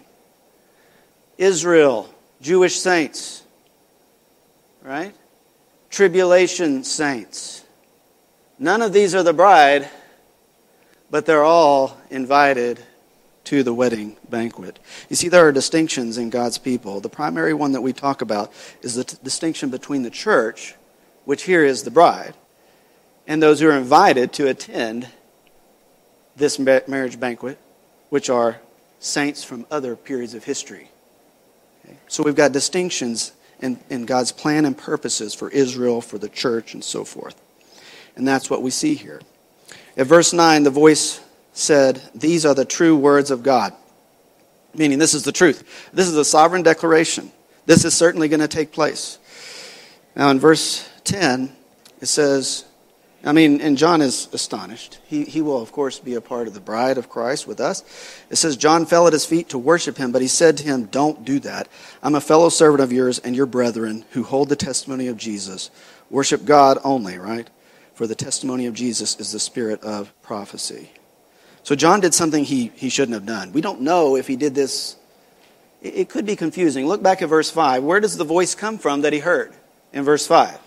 Israel, Jewish saints, right? Tribulation saints. None of these are the bride, but they're all invited to the wedding banquet. You see, there are distinctions in God's people. The primary one that we talk about is the t- distinction between the church, which here is the bride, and those who are invited to attend this ma- marriage banquet, which are saints from other periods of history. Okay? So we've got distinctions in, in God's plan and purposes for Israel, for the church, and so forth. And that's what we see here. At verse nine, the voice said, "These are the true words of God." Meaning, this is the truth. This is a sovereign declaration. This is certainly going to take place. Now, in verse ten, it says, I mean, and John is astonished. He, he will, of course, be a part of the bride of Christ with us. It says, "John fell at his feet to worship him, but he said to him, 'Don't do that. I'm a fellow servant of yours and your brethren who hold the testimony of Jesus. Worship God only,'" right? "For the testimony of Jesus is the spirit of prophecy." So John did something he, he shouldn't have done. We don't know if he did this. It, it could be confusing. Look back at verse five. Where does the voice come from that he heard in verse five?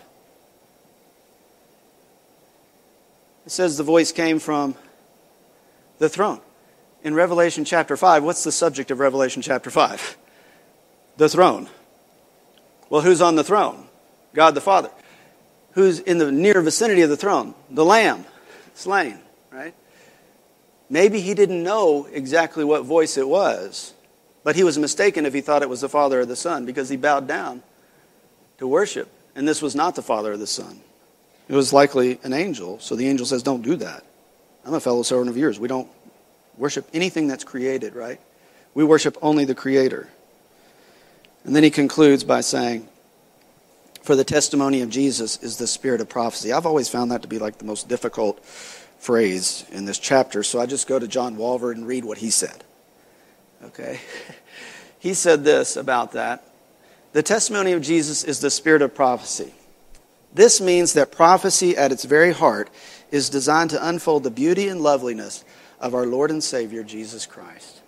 It says the voice came from the throne. In Revelation chapter five, what's the subject of Revelation chapter five? The throne. Well, who's on the throne? God the Father. Who's in the near vicinity of the throne? The Lamb, slain, right? Maybe he didn't know exactly what voice it was, but he was mistaken if he thought it was the Father or the Son, because he bowed down to worship, and this was not the Father or the Son. It was likely an angel, so the angel says, don't do that. I'm a fellow servant of yours. We don't worship anything that's created, right? We worship only the Creator. And then he concludes by saying, for the testimony of Jesus is the spirit of prophecy. I've always found that to be like the most difficult phrase in this chapter, so I just go to John Walvoord and read what he said. Okay? He said this about that. The testimony of Jesus is the spirit of prophecy. This means that prophecy at its very heart is designed to unfold the beauty and loveliness of our Lord and Savior, Jesus Christ.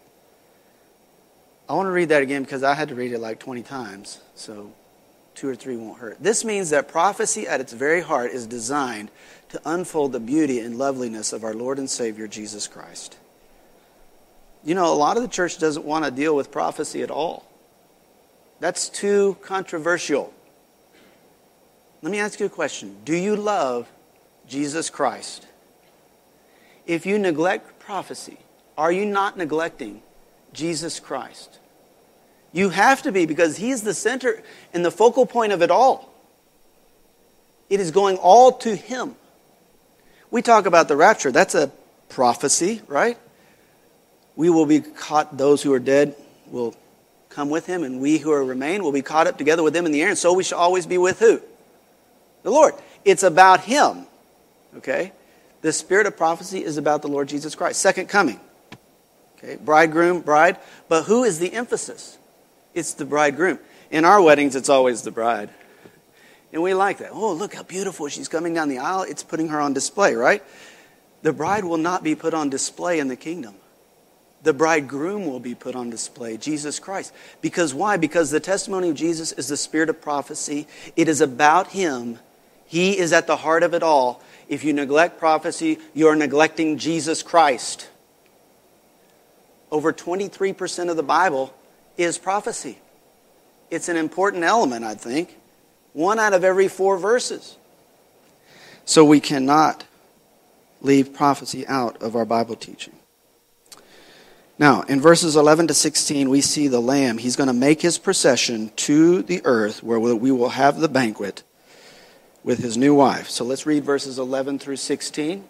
I want to read that again because I had to read it like twenty times, so two or three won't hurt. This means that prophecy at its very heart is designed to unfold the beauty and loveliness of our Lord and Savior, Jesus Christ. You know, a lot of the church doesn't want to deal with prophecy at all. That's too controversial. Let me ask you a question. Do you love Jesus Christ? If you neglect prophecy, are you not neglecting Jesus Christ? You have to be, because He's the center and the focal point of it all. It is going all to Him. We talk about the rapture. That's a prophecy, right? We will be caught, those who are dead will come with Him, and we who are remain will be caught up together with them in the air, and so we shall always be with who? The Lord. It's about Him. Okay? The spirit of prophecy is about the Lord Jesus Christ. Second coming. Okay? Bridegroom, bride. But who is the emphasis? It's the bridegroom. In our weddings, it's always the bride. And we like that. Oh, look how beautiful she's coming down the aisle. It's putting her on display, right? The bride will not be put on display in the kingdom. The bridegroom will be put on display, Jesus Christ. Because why? Because the testimony of Jesus is the spirit of prophecy. It is about Him. He is at the heart of it all. If you neglect prophecy, you are neglecting Jesus Christ. Over twenty-three percent of the Bible is prophecy. It's an important element, I think. One out of every four verses. So we cannot leave prophecy out of our Bible teaching. Now, in verses eleven to sixteen, we see the Lamb. He's going to make His procession to the earth where we will have the banquet with His new wife. So let's read verses eleven through sixteen.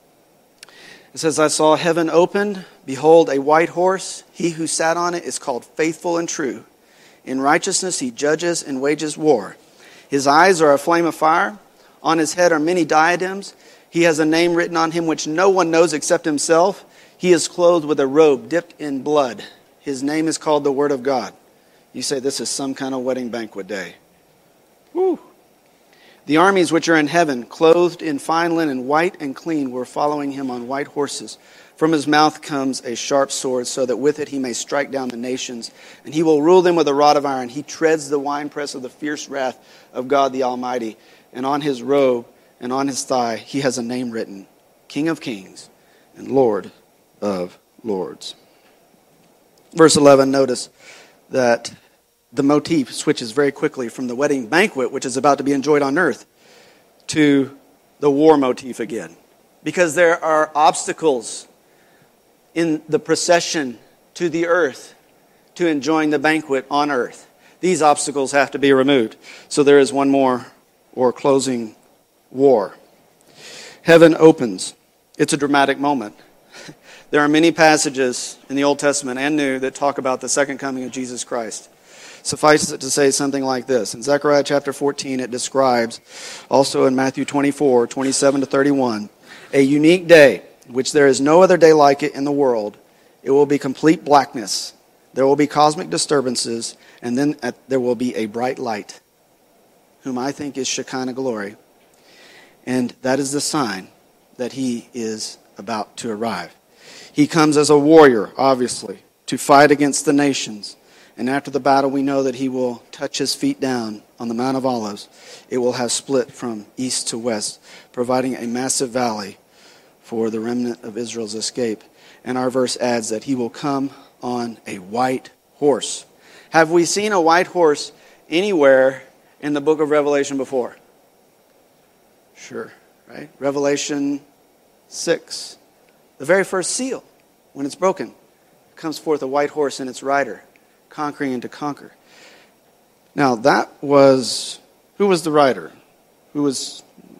It says, I saw heaven opened. Behold, a white horse. He who sat on it is called Faithful and True. In righteousness he judges and wages war. His eyes are a flame of fire. On his head are many diadems. He has a name written on him which no one knows except himself. He is clothed with a robe dipped in blood. His name is called the Word of God. You say this is some kind of wedding banquet day. Woo! The armies which are in heaven, clothed in fine linen, white and clean, were following him on white horses. From his mouth comes a sharp sword, so that with it he may strike down the nations. And he will rule them with a rod of iron. He treads the winepress of the fierce wrath of God the Almighty. And on his robe and on his thigh he has a name written, King of Kings and Lord of Lords. Verse eleven, notice that the motif switches very quickly from the wedding banquet, which is about to be enjoyed on earth, to the war motif again. Because there are obstacles in the procession to the earth to enjoying the banquet on earth. These obstacles have to be removed. So there is one more, or closing war. Heaven opens. It's a dramatic moment. There are many passages in the Old Testament and New that talk about the second coming of Jesus Christ. Suffice it to say something like this. In Zechariah chapter fourteen, it describes, also in Matthew twenty-four, twenty-seven to thirty-one, a unique day, which there is no other day like it in the world. It will be complete blackness. There will be cosmic disturbances, and then at, there will be a bright light, whom I think is Shekinah glory. And that is the sign that He is about to arrive. He comes as a warrior, obviously, to fight against the nations. And after the battle, we know that He will touch His feet down on the Mount of Olives. It will have split from east to west, providing a massive valley for the remnant of Israel's escape. And our verse adds that He will come on a white horse. Have we seen a white horse anywhere in the book of Revelation before? Sure, right? Revelation six. The very first seal, when it's broken, comes forth a white horse and its rider, conquering and to conquer. Now that was, who was the rider? Who was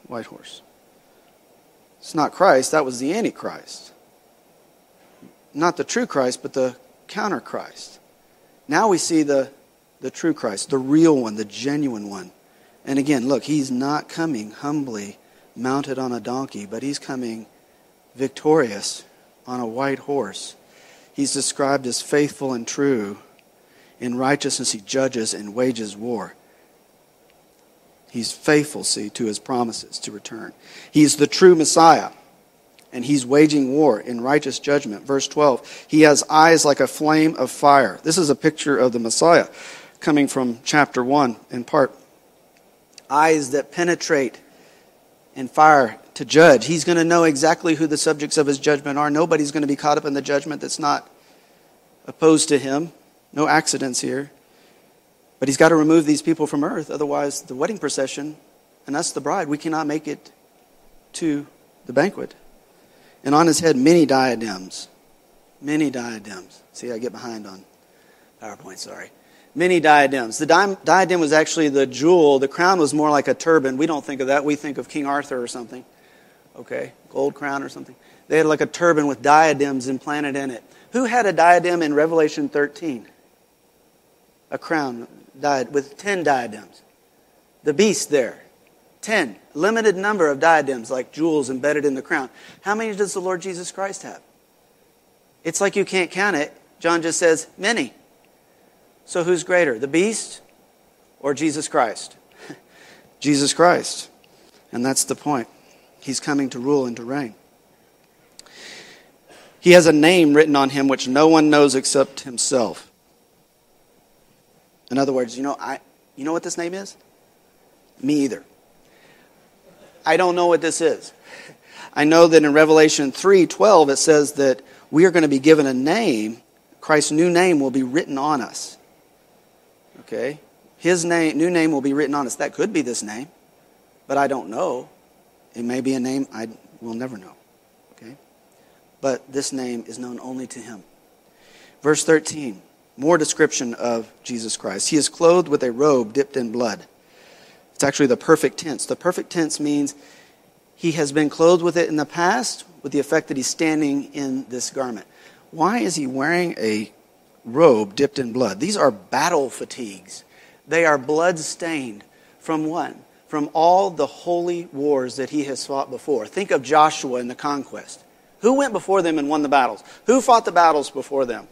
white horse. It's not Christ. That was the Antichrist. Not the true Christ, but the counter Christ. Now we see the, the true Christ, the real one, the genuine one. And again, look, he's not coming humbly mounted on a donkey, but he's coming victorious on a white horse. He's described as faithful and true. In righteousness he judges and wages war. He's faithful, see, to his promises to return. He's the true Messiah, and he's waging war in righteous judgment. Verse twelve, he has eyes like a flame of fire. This is a picture of the Messiah coming from chapter one in part. Eyes that penetrate and fire to judge. He's going to know exactly who the subjects of his judgment are. Nobody's going to be caught up in the judgment that's not opposed to him. No accidents here. But he's got to remove these people from earth. Otherwise, the wedding procession and us, the bride, we cannot make it to the banquet. And on his head, many diadems. Many diadems. See, I get behind on PowerPoint, sorry. Many diadems. The diadem was actually the jewel. The crown was more like a turban. We don't think of that. We think of King Arthur or something. Okay, gold crown or something. They had like a turban with diadems implanted in it. Who had a diadem in Revelation thirteen? A crown died with ten diadems. The beast there, ten. Limited number of diadems like jewels embedded in the crown. How many does the Lord Jesus Christ have? It's like you can't count it. John just says, many. So who's greater, the beast or Jesus Christ? Jesus Christ. And that's the point. He's coming to rule and to reign. He has a name written on him which no one knows except himself. In other words, you know, I, you know what this name is? Me either. I don't know what this is. I know that in Revelation three twelve it says that we are going to be given a name. Christ's new name will be written on us. Okay? His name, new name will be written on us. That could be this name, but I don't know. It may be a name I will never know. Okay? But this name is known only to him. Verse thirteen. More description of Jesus Christ. He is clothed with a robe dipped in blood. It's actually the perfect tense. The perfect tense means he has been clothed with it in the past with the effect that he's standing in this garment. Why is he wearing a robe dipped in blood? These are battle fatigues. They are blood-stained. From what? From all the holy wars that he has fought before. Think of Joshua in the conquest. Who went before them and won the battles? Who fought the battles before them?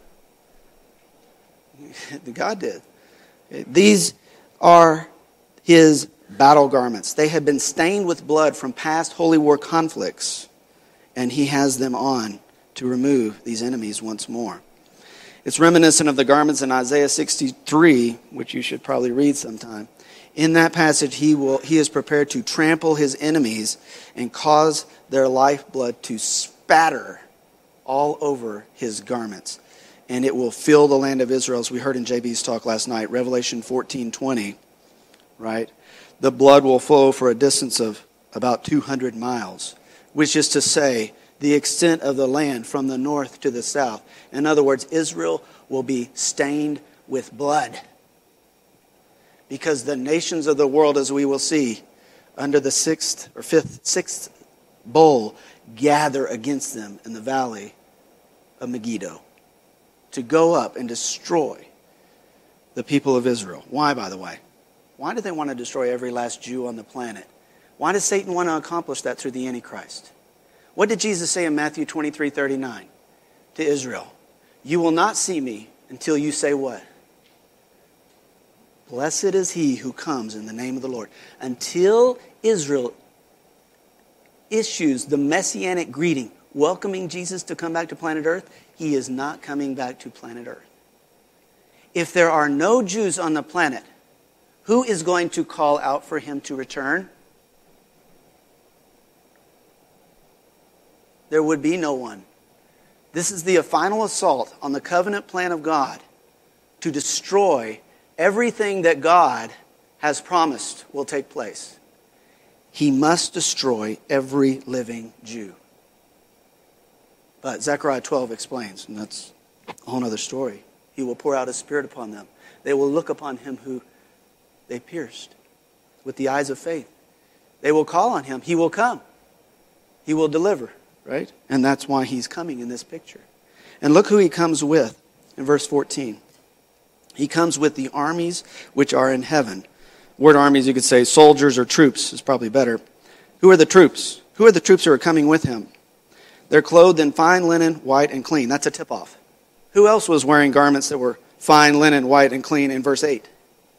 God did. These are his battle garments. They have been stained with blood from past holy war conflicts, and he has them on to remove these enemies once more. It's reminiscent of the garments in Isaiah sixty-three, which you should probably read sometime. In that passage, he will he is prepared to trample his enemies and cause their lifeblood to spatter all over his garments. And it will fill the land of Israel, as we heard in J B's talk last night, Revelation fourteen twenty, right? The blood will flow for a distance of about two hundred miles, which is to say, the extent of the land from the north to the south. In other words, Israel will be stained with blood. Because the nations of the world, as we will see, under the sixth or fifth, sixth bowl, gather against them in the valley of Megiddo, to go up and destroy the people of Israel. Why, by the way? Why do they want to destroy every last Jew on the planet? Why does Satan want to accomplish that through the Antichrist? What did Jesus say in Matthew twenty-three thirty-nine to Israel? You will not see me until you say what? Blessed is he who comes in the name of the Lord. Until Israel issues the messianic greeting, welcoming Jesus to come back to planet Earth, he is not coming back to planet Earth. If there are no Jews on the planet, who is going to call out for him to return? There would be no one. This is the final assault on the covenant plan of God to destroy everything that God has promised will take place. He must destroy every living Jew. But Zechariah twelve explains, and that's a whole other story. He will pour out his Spirit upon them. They will look upon him who they pierced with the eyes of faith. They will call on him. He will come. He will deliver. Right? And that's why he's coming in this picture. And look who he comes with in verse fourteen. He comes with the armies which are in heaven. Word armies, you could say soldiers or troops is probably better. Who are the troops? Who are the troops who are coming with him? They're clothed in fine linen, white and clean. That's a tip-off. Who else was wearing garments that were fine linen, white and clean in verse eight?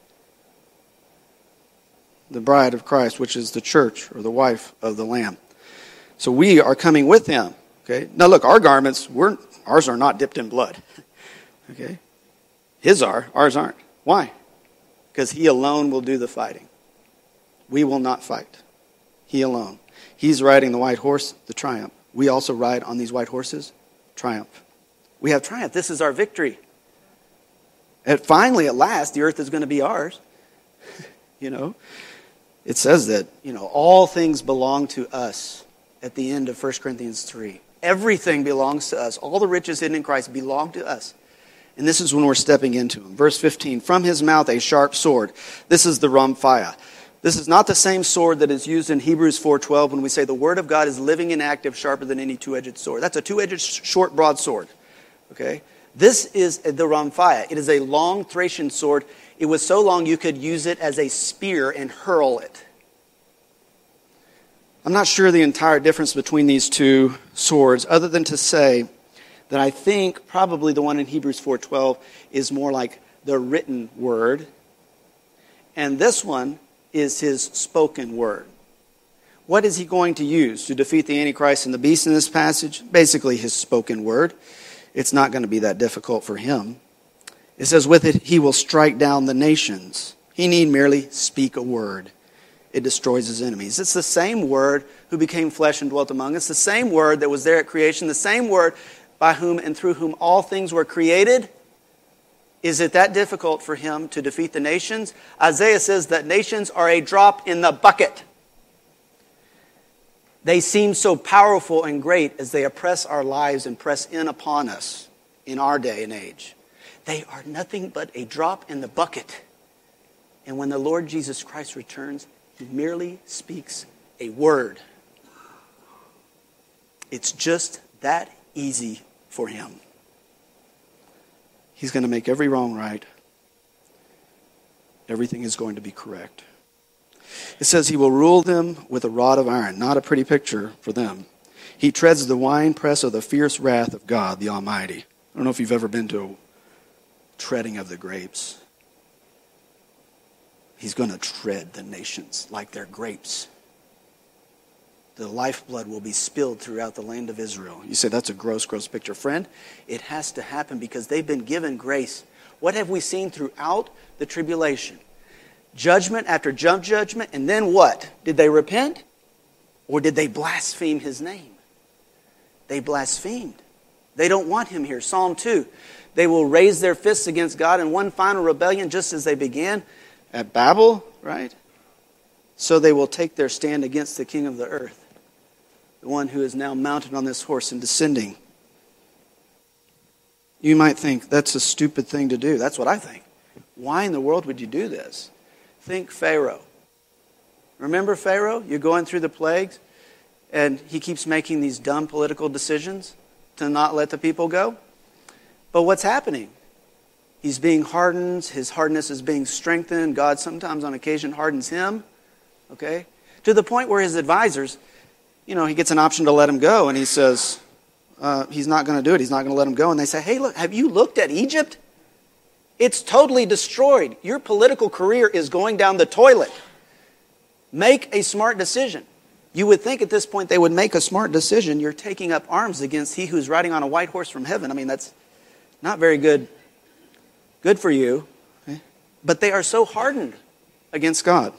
The bride of Christ, which is the church or the wife of the Lamb. So we are coming with him. Okay. Now look, our garments, we're, ours are not dipped in blood. Okay. His are, ours aren't. Why? Because he alone will do the fighting. We will not fight. He alone. He's riding the white horse, the triumph. We also ride on these white horses, triumph. We have triumph. This is our victory. And finally, at last, the earth is going to be ours. You know, it says that, you know, all things belong to us at the end of First Corinthians three. Everything belongs to us. All the riches hidden in Christ belong to us. And this is when we're stepping into him. Verse fifteen, from his mouth a sharp sword. This is the Ramphia. This is not the same sword that is used in Hebrews four twelve when we say the word of God is living and active, sharper than any two-edged sword. That's a two-edged, short, broad sword. Okay? This is the Ramphia. It is a long Thracian sword. It was so long you could use it as a spear and hurl it. I'm not sure the entire difference between these two swords, other than to say that I think probably the one in Hebrews four twelve is more like the written word, and this one is his spoken word. What is he going to use to defeat the Antichrist and the beast in this passage? Basically his spoken word. It's not going to be that difficult for him. It says, with it he will strike down the nations. He need merely speak a word. It destroys his enemies. It's the same word who became flesh and dwelt among us. The same word that was there at creation. The same word by whom and through whom all things were created. Is it that difficult for him to defeat the nations? Isaiah says that nations are a drop in the bucket. They seem so powerful and great as they oppress our lives and press in upon us in our day and age. They are nothing but a drop in the bucket. And when the Lord Jesus Christ returns, he merely speaks a word. It's just that easy for him. He's going to make every wrong right. Everything is going to be correct. It says he will rule them with a rod of iron. Not a pretty picture for them. He treads the winepress of the fierce wrath of God, the Almighty. I don't know if you've ever been to a treading of the grapes. He's going to tread the nations like they're grapes. The lifeblood will be spilled throughout the land of Israel. You say, that's a gross, gross picture. Friend, it has to happen because they've been given grace. What have we seen throughout the tribulation? Judgment after judgment, and then what? Did they repent? Or did they blaspheme his name? They blasphemed. They don't want him here. Psalm two. They will raise their fists against God in one final rebellion just as they began at Babel, right? So they will take their stand against the king of the earth. The one who is now mounted on this horse and descending. You might think that's a stupid thing to do. That's what I think. Why in the world would you do this? Think Pharaoh. Remember Pharaoh? You're going through the plagues and he keeps making these dumb political decisions to not let the people go. But what's happening? He's being hardened. His hardness is being strengthened. God sometimes on occasion hardens him. Okay? To the point where his advisors, you know, he gets an option to let him go, and he says uh, he's not going to do it. He's not going to let him go. And they say, hey, look, have you looked at Egypt? It's totally destroyed. Your political career is going down the toilet. Make a smart decision. You would think at this point they would make a smart decision. You're taking up arms against he who's riding on a white horse from heaven. I mean, that's not very good, good for you. Okay? But they are so hardened against God.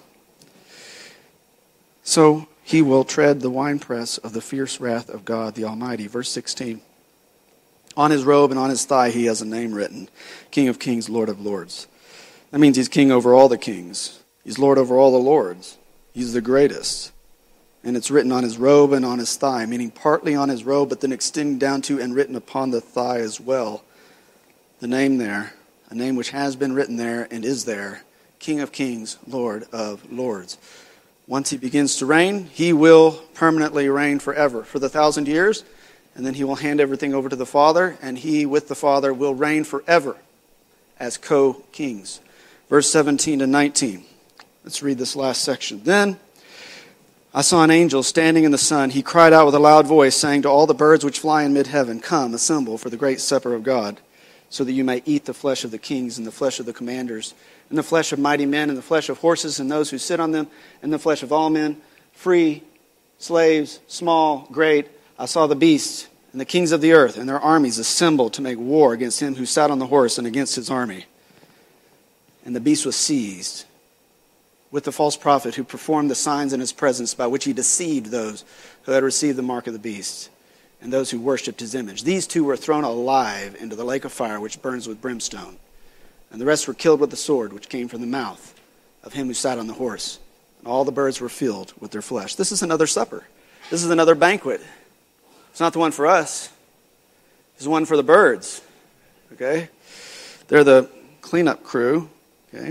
So he will tread the winepress of the fierce wrath of God the Almighty. Verse sixteen. On his robe and on his thigh he has a name written. King of kings, Lord of lords. That means he's king over all the kings. He's Lord over all the lords. He's the greatest. And it's written on his robe and on his thigh, meaning partly on his robe, but then extending down to and written upon the thigh as well. The name there, a name which has been written there and is there, King of kings, Lord of lords. Once he begins to reign, he will permanently reign forever for the thousand years, and then he will hand everything over to the Father, and he with the Father will reign forever as co-kings. Verse seventeen to nineteen. Let's read this last section. Then I saw an angel standing in the sun. He cried out with a loud voice, saying to all the birds which fly in mid-heaven, Come, assemble for the great supper of God, so that you may eat the flesh of the kings and the flesh of the commanders, and the flesh of mighty men, and the flesh of horses and those who sit on them, and the flesh of all men, free, slaves, small, great. I saw the beast and the kings of the earth and their armies assembled to make war against him who sat on the horse and against his army. And the beast was seized with the false prophet who performed the signs in his presence by which he deceived those who had received the mark of the beast and those who worshipped his image. These two were thrown alive into the lake of fire which burns with brimstone. And the rest were killed with the sword which came from the mouth of him who sat on the horse. And all the birds were filled with their flesh. This is another supper. This is another banquet. It's not the one for us. It's the one for the birds. Okay? They're the cleanup crew. Okay?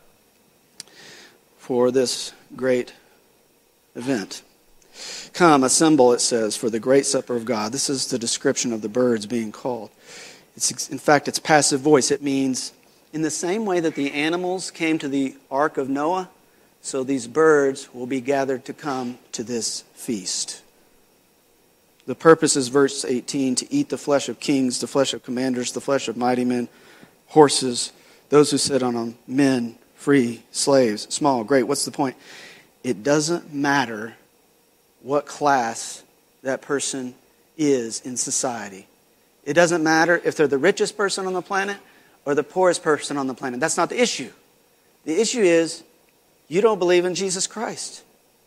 For this great event. Come, assemble, it says, for the great supper of God. This is the description of the birds being called. It's, in fact, it's passive voice. It means, in the same way that the animals came to the ark of Noah, so these birds will be gathered to come to this feast. The purpose is, verse eighteen, to eat the flesh of kings, the flesh of commanders, the flesh of mighty men, horses, those who sit on them, men, free, slaves, small, great. What's the point? It doesn't matter what class that person is in society. It doesn't matter if they're the richest person on the planet or the poorest person on the planet. That's not the issue. The issue is you don't believe in Jesus Christ.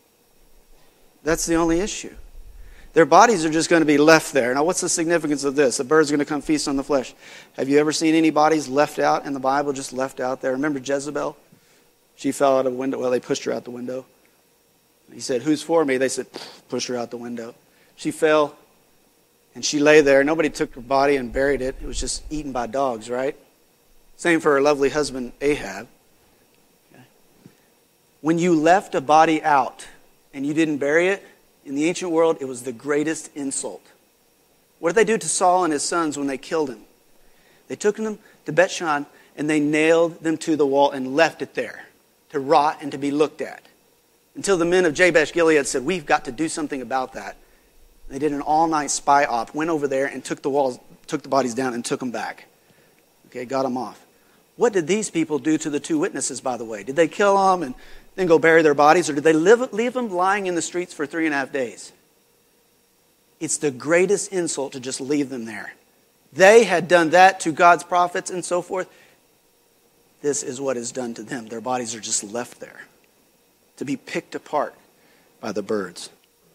That's the only issue. Their bodies are just going to be left there. Now, what's the significance of this? The bird's going to come feast on the flesh. Have you ever seen any bodies left out in the Bible, just left out there? Remember Jezebel? She fell out of a window. Well, they pushed her out the window. He said, who's for me? They said, push her out the window. She fell, and she lay there. Nobody took her body and buried it. It was just eaten by dogs, right? Same for her lovely husband, Ahab. Okay. When you left a body out and you didn't bury it, in the ancient world, it was the greatest insult. What did they do to Saul and his sons when they killed him? They took them to Bethshan and they nailed them to the wall and left it there to rot and to be looked at. Until the men of Jabesh Gilead said, we've got to do something about that. They did an all-night spy op, went over there and took the walls, took the bodies down and took them back. Okay, got them off. What did these people do to the two witnesses, by the way? Did they kill them and then go bury their bodies, or did they live, leave them lying in the streets for three and a half days? It's the greatest insult to just leave them there. They had done that to God's prophets and so forth. This is what is done to them. Their bodies are just left there to be picked apart by the birds.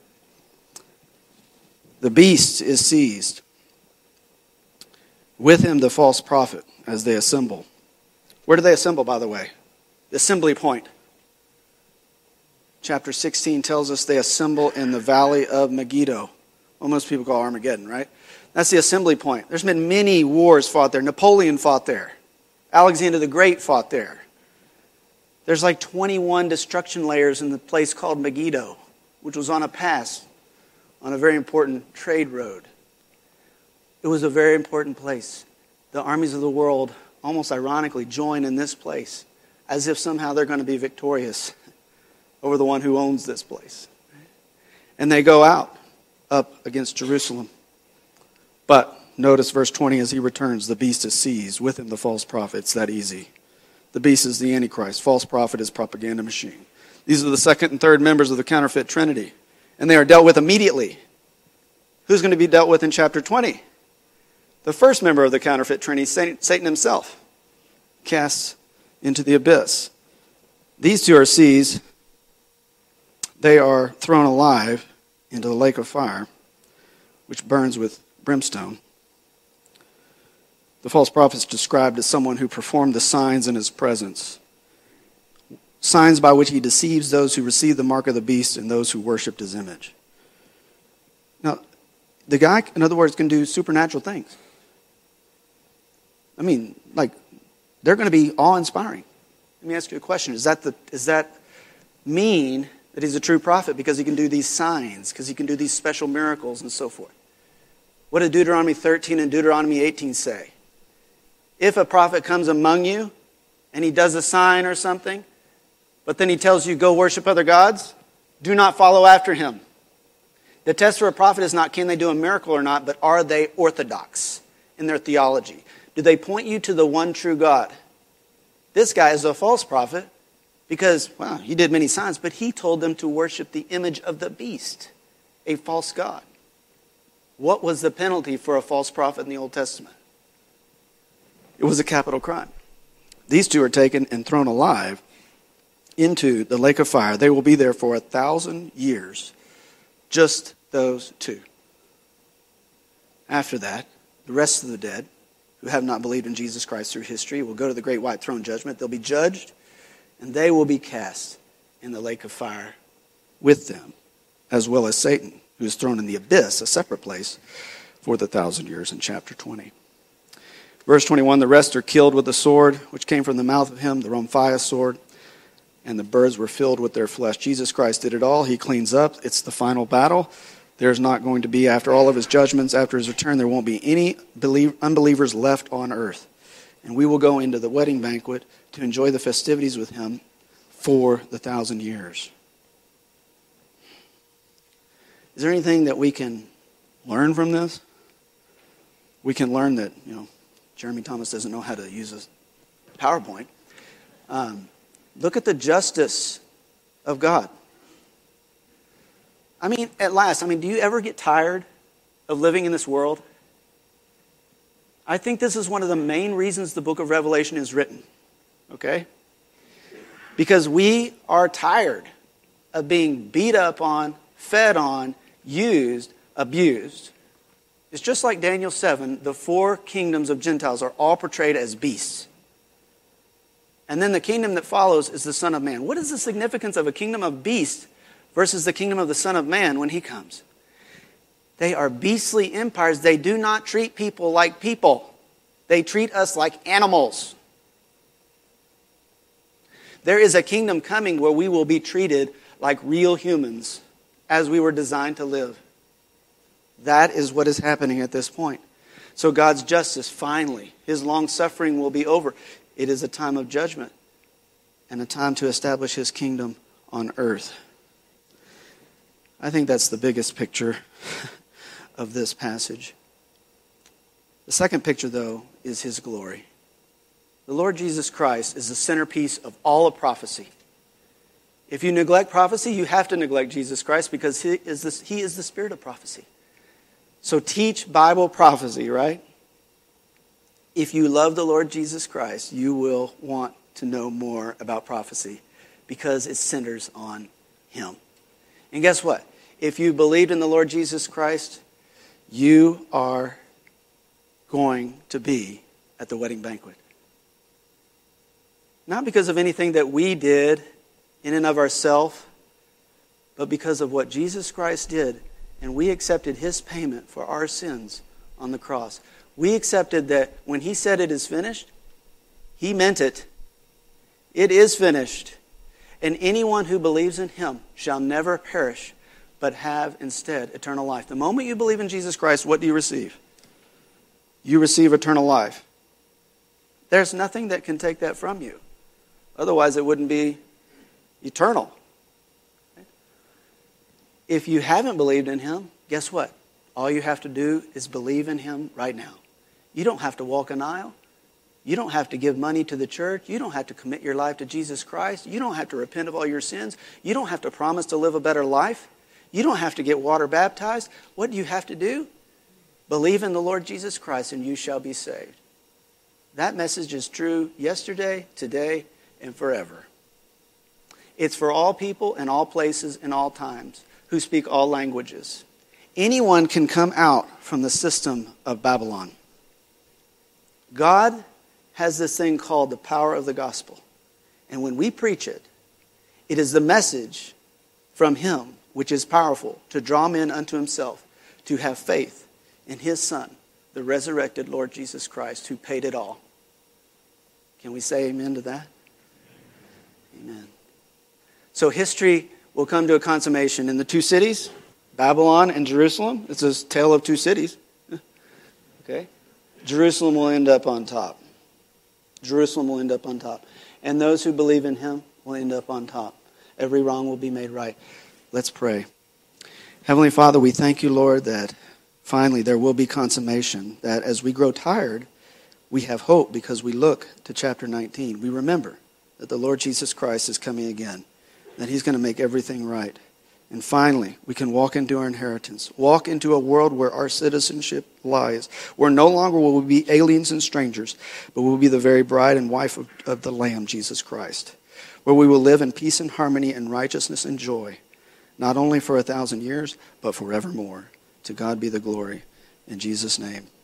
The beast is seized. With him the false prophet as they assemble. Where do they assemble, by the way? The assembly point. Chapter sixteen tells us they assemble in the valley of Megiddo. What most people call Armageddon, right? That's the assembly point. There's been many wars fought there. Napoleon fought there. Alexander the Great fought there. There's like twenty-one destruction layers in the place called Megiddo, which was on a pass on a very important trade road. It was a very important place. The armies of the world, almost ironically, join in this place as if somehow they're going to be victorious over the one who owns this place. And they go out up against Jerusalem. But notice verse twenty, as he returns, the beast is seized. With him the false prophet. It's that easy. The beast is the Antichrist. False prophet is propaganda machine. These are the second and third members of the counterfeit trinity. And they are dealt with immediately. Who's going to be dealt with in chapter twenty? The first member of the counterfeit trinity, Satan himself, cast into the abyss. These two are seized. They are thrown alive into the lake of fire, which burns with brimstone. The false prophet is described as someone who performed the signs in his presence. Signs by which he deceives those who receive the mark of the beast and those who worshipped his image. Now, the guy, in other words, can do supernatural things. I mean, like, they're going to be awe-inspiring. Let me ask you a question. Does that, the, does that mean That he's a true prophet because he can do these signs, because he can do these special miracles and so forth. What did Deuteronomy thirteen and Deuteronomy eighteen say? If a prophet comes among you and he does a sign or something, but then he tells you go worship other gods, do not follow after him. The test for a prophet is not can they do a miracle or not, but are they orthodox in their theology? Do they point you to the one true God? This guy is a false prophet because, well, he did many signs, but he told them to worship the image of the beast, a false god. What was the penalty for a false prophet in the Old Testament? It was a capital crime. These two are taken and thrown alive into the lake of fire. They will be there for a thousand years. Just those two. After that, the rest of the dead who have not believed in Jesus Christ through history will go to the great white throne judgment. They'll be judged, and they will be cast in the lake of fire with them, as well as Satan, who is thrown in the abyss, a separate place, for the thousand years in chapter twenty. Verse twenty-one, the rest are killed with the sword, which came from the mouth of him, the Romphias sword, and the birds were filled with their flesh. Jesus Christ did it all. He cleans up. It's the final battle. There's not going to be, after all of his judgments, after his return, there won't be any unbelievers left on earth. And we will go into the wedding banquet to enjoy the festivities with him for the thousand years. Is there anything that we can learn from this? We can learn that, you know, Jeremy Thomas doesn't know how to use a PowerPoint. Um, look at the justice of God. I mean, at last, I mean, do you ever get tired of living in this world? I think this is one of the main reasons the book of Revelation is written. Okay? Because we are tired of being beat up on, fed on, used, abused. It's just like Daniel seven, the four kingdoms of Gentiles are all portrayed as beasts. And then the kingdom that follows is the Son of Man. What is the significance of a kingdom of beasts versus the kingdom of the Son of Man when he comes? They are beastly empires. They do not treat people like people. They treat us like animals. There is a kingdom coming where we will be treated like real humans as we were designed to live. That is what is happening at this point. So God's justice, finally, his long suffering will be over. It is a time of judgment and a time to establish his kingdom on earth. I think that's the biggest picture of this passage. The second picture, though, is his glory. The Lord Jesus Christ is the centerpiece of all of prophecy. If you neglect prophecy, you have to neglect Jesus Christ because he is the, he is the spirit of prophecy. So teach Bible prophecy, right? If you love the Lord Jesus Christ, you will want to know more about prophecy because it centers on him. And guess what? If you believed in the Lord Jesus Christ, you are going to be at the wedding banquet. Not because of anything that we did in and of ourselves, but because of what Jesus Christ did, and we accepted his payment for our sins on the cross. We accepted that when he said it is finished, he meant it. It is finished. And anyone who believes in him shall never perish, but have instead eternal life. The moment you believe in Jesus Christ, what do you receive? You receive eternal life. There's nothing that can take that from you. Otherwise, it wouldn't be eternal. If you haven't believed in him, guess what? All you have to do is believe in him right now. You don't have to walk an aisle. You don't have to give money to the church. You don't have to commit your life to Jesus Christ. You don't have to repent of all your sins. You don't have to promise to live a better life. You don't have to get water baptized. What do you have to do? Believe in the Lord Jesus Christ and you shall be saved. That message is true yesterday, today, and forever. It's for all people in all places in all times who speak all languages. Anyone can come out from the system of Babylon. God has this thing called the power of the gospel. And when we preach it, it is the message from him which is powerful to draw men unto himself, to have faith in his Son, the resurrected Lord Jesus Christ, who paid it all. Can we say amen to that? Amen. So history will come to a consummation in the two cities, Babylon and Jerusalem. It's a tale of two cities. Okay? Jerusalem will end up on top. Jerusalem will end up on top. And those who believe in him will end up on top. Every wrong will be made right. Let's pray. Heavenly Father, we thank you, Lord, that finally there will be consummation, that as we grow tired, we have hope because we look to chapter nineteen. We remember that the Lord Jesus Christ is coming again, that he's going to make everything right. And finally, we can walk into our inheritance, walk into a world where our citizenship lies, where no longer will we be aliens and strangers, but we'll be the very bride and wife of, of the Lamb, Jesus Christ, where we will live in peace and harmony and righteousness and joy, not only for a thousand years, but forevermore. To God be the glory. In Jesus' name.